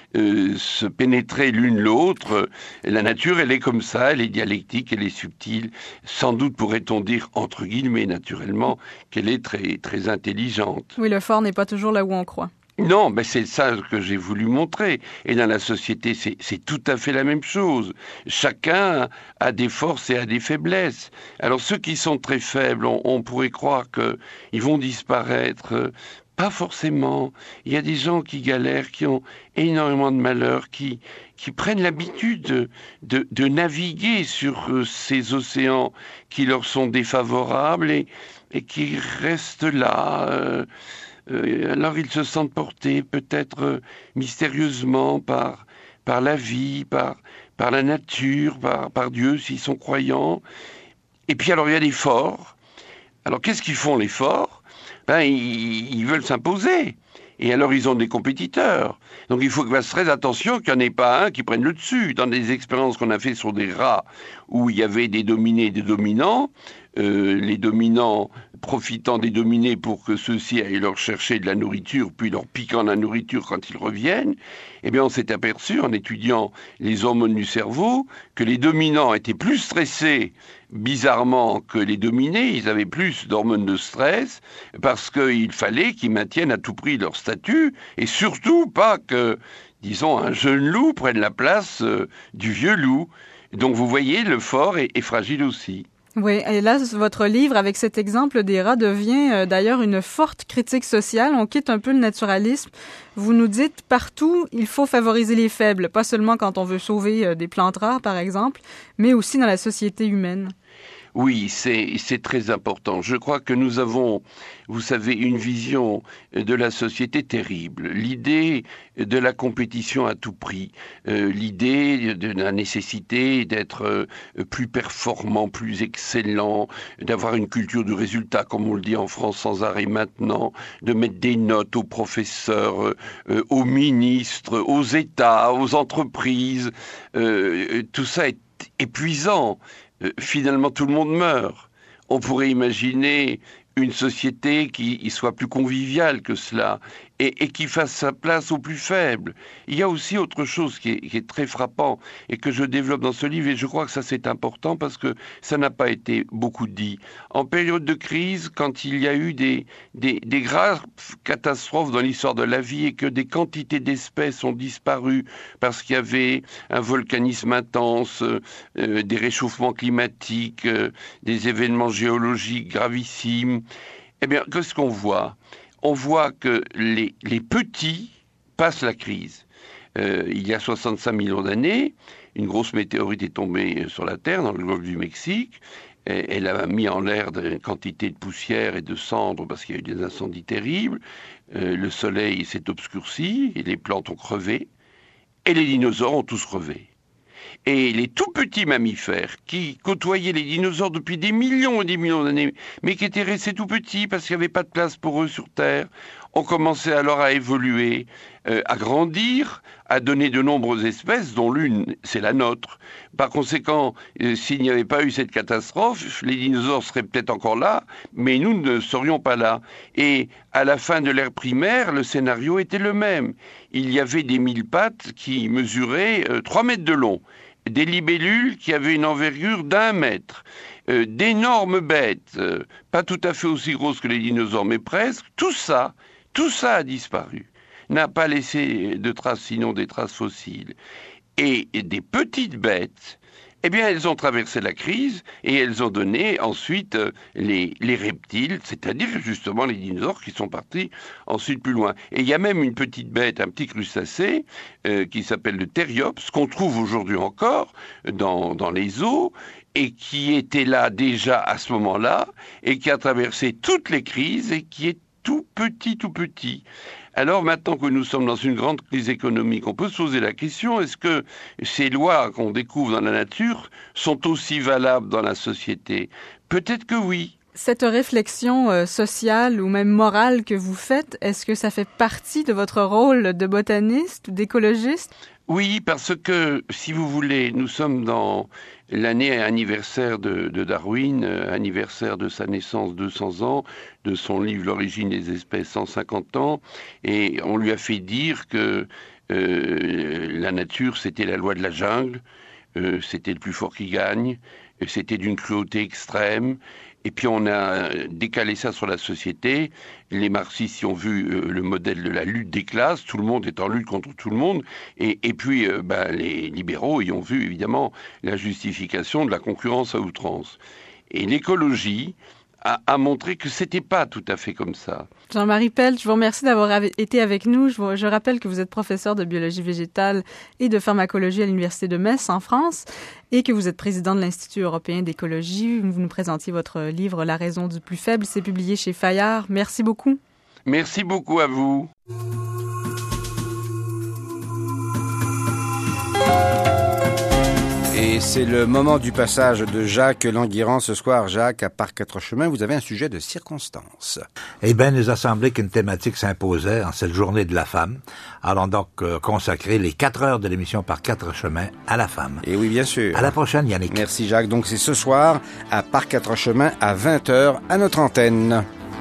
se pénétrer l'une l'autre. La nature, elle est comme ça, elle est dialectique, elle est subtile. Sans doute pourrait-on dire, entre guillemets, naturellement, qu'elle est très intelligente. Oui, le fort n'est pas toujours là où on croit. Non, mais c'est ça que j'ai voulu montrer. Et dans la société, c'est tout à fait la même chose. Chacun a des forces et a des faiblesses. Alors ceux qui sont très faibles, on pourrait croire qu'ils vont disparaître. Pas forcément. Il y a des gens qui galèrent, qui ont énormément de malheur, qui prennent l'habitude de naviguer sur ces océans qui leur sont défavorables et qui restent là. Alors ils se sentent portés peut-être mystérieusement par la vie, par la nature, par Dieu s'ils sont croyants. Et puis alors il y a des forts. Alors qu'est-ce qu'ils font les forts ? Ils veulent s'imposer. Et alors, ils ont des compétiteurs. Donc, il faut qu'on fasse très attention qu'il n'y en ait pas un qui prenne le dessus. Dans des expériences qu'on a fait sur des rats où il y avait des dominés et des dominants, les dominants profitant des dominés pour que ceux-ci aillent leur chercher de la nourriture, puis leur piquant la nourriture quand ils reviennent, eh bien, on s'est aperçu, en étudiant les hormones du cerveau, que les dominants étaient plus stressés, bizarrement, que les dominés. Ils avaient plus d'hormones de stress, parce qu'il fallait qu'ils maintiennent à tout prix leur statut, et surtout pas que, disons, un jeune loup prenne la place du vieux loup. Donc, vous voyez, le fort est fragile aussi. Oui, et là, votre livre, avec cet exemple des rats, devient d'ailleurs une forte critique sociale. On quitte un peu le naturalisme. Vous nous dites, partout, il faut favoriser les faibles, pas seulement quand on veut sauver des plantes rares, par exemple, mais aussi dans la société humaine. Oui, c'est très important. Je crois que nous avons, vous savez, une vision de la société terrible. L'idée de la compétition à tout prix, l'idée de la nécessité d'être plus performant, plus excellent, d'avoir une culture du résultat, comme on le dit en France sans arrêt maintenant, de mettre des notes aux professeurs, aux ministres, aux États, aux entreprises. Tout ça est épuisant. Finalement, tout le monde meurt. On pourrait imaginer une société qui soit plus conviviale que cela. et qui fasse sa place aux plus faibles. Il y a aussi autre chose qui est très frappant et que je développe dans ce livre, et je crois que ça c'est important parce que ça n'a pas été beaucoup dit. En période de crise, quand il y a eu des graves catastrophes dans l'histoire de la vie et que des quantités d'espèces ont disparu parce qu'il y avait un volcanisme intense, des réchauffements climatiques, des événements géologiques gravissimes, eh bien, qu'est-ce qu'on voit ? On voit que les petits passent la crise. Il y a 65 millions d'années, une grosse météorite est tombée sur la Terre, dans le golfe du Mexique. Elle a mis en l'air une quantité de poussière et de cendres parce qu'il y a eu des incendies terribles. Le soleil s'est obscurci et les plantes ont crevé. Et les dinosaures ont tous crevé. Et les tout petits mammifères qui côtoyaient les dinosaures depuis des millions et des millions d'années, mais qui étaient restés tout petits parce qu'il n'y avait pas de place pour eux sur Terre, ont commencé alors à évoluer, à grandir, à donner de nombreuses espèces, dont l'une, c'est la nôtre. Par conséquent, s'il n'y avait pas eu cette catastrophe, les dinosaures seraient peut-être encore là, mais nous ne serions pas là. Et à la fin de l'ère primaire, le scénario était le même. Il y avait des mille-pattes qui mesuraient 3 mètres de long, des libellules qui avaient une envergure d'1 mètre, d'énormes bêtes, pas tout à fait aussi grosses que les dinosaures, mais presque. Tout ça a disparu, n'a pas laissé de traces, sinon des traces fossiles. Et des petites bêtes, eh bien, elles ont traversé la crise et elles ont donné ensuite les reptiles, c'est-à-dire justement les dinosaures qui sont partis ensuite plus loin. Et il y a même une petite bête, un petit crustacé, qui s'appelle le Theriops, qu'on trouve aujourd'hui encore dans les eaux, et qui était là déjà à ce moment-là, et qui a traversé toutes les crises, et qui est tout petit. Alors maintenant que nous sommes dans une grande crise économique, on peut se poser la question, est-ce que ces lois qu'on découvre dans la nature sont aussi valables dans la société ? Peut-être que oui. Cette réflexion sociale ou même morale que vous faites, est-ce que ça fait partie de votre rôle de botaniste ou d'écologiste ? Oui, parce que, si vous voulez, nous sommes dans l'année anniversaire de Darwin, anniversaire de sa naissance 200 ans, de son livre L'origine des espèces 150 ans, et on lui a fait dire que la nature c'était la loi de la jungle, c'était le plus fort qui gagne, c'était d'une cruauté extrême. Et puis on a décalé ça sur la société. Les marxistes y ont vu le modèle de la lutte des classes, tout le monde est en lutte contre tout le monde. Et puis les libéraux y ont vu évidemment la justification de la concurrence à outrance. Et l'écologie a montré que c'était pas tout à fait comme ça. Jean-Marie Pelt, je vous remercie d'avoir été avec nous. Je rappelle que vous êtes professeur de biologie végétale et de pharmacologie à l'Université de Metz en France et que vous êtes président de l'Institut européen d'écologie. Vous nous présentiez votre livre « La raison du plus faible ». C'est publié chez Fayard. Merci beaucoup. Merci beaucoup à vous. Et c'est le moment du passage de Jacques Languirand ce soir. Jacques, à Parc Quatre Chemins, vous avez un sujet de circonstance. Eh bien, il nous a semblé qu'une thématique s'imposait en cette journée de la femme. Allons donc consacrer les 4 heures de l'émission Parc Quatre Chemins à la femme. Et oui, bien sûr. À la prochaine, Yannick. Merci, Jacques. Donc, c'est ce soir à Parc Quatre Chemins à 20h à notre antenne.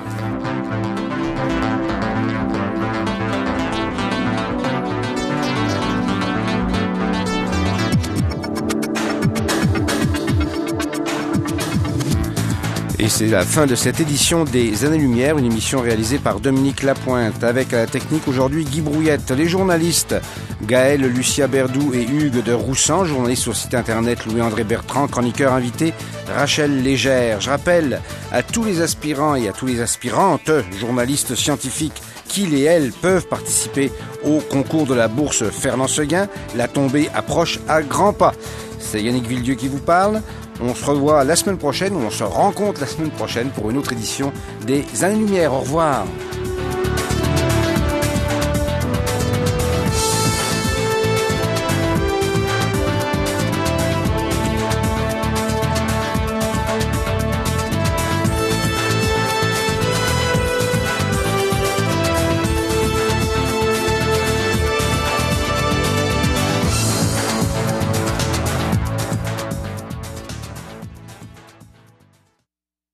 Et c'est la fin de cette édition des Années-Lumière, une émission réalisée par Dominique Lapointe, avec à la technique aujourd'hui Guy Brouillette, les journalistes Gaël, Lucia Berdou et Hugues de Roussan, journalistes sur le site internet Louis-André Bertrand, chroniqueur invité Rachel Légère. Je rappelle à tous les aspirants et à tous les aspirantes, journalistes scientifiques, qu'ils et elles peuvent participer au concours de la bourse Fernand Seguin. La tombée approche à grands pas. C'est Yannick Villedieu qui vous parle. On se revoit la semaine prochaine, ou on se rencontre la semaine prochaine pour une autre édition des Années-Lumière. Au revoir.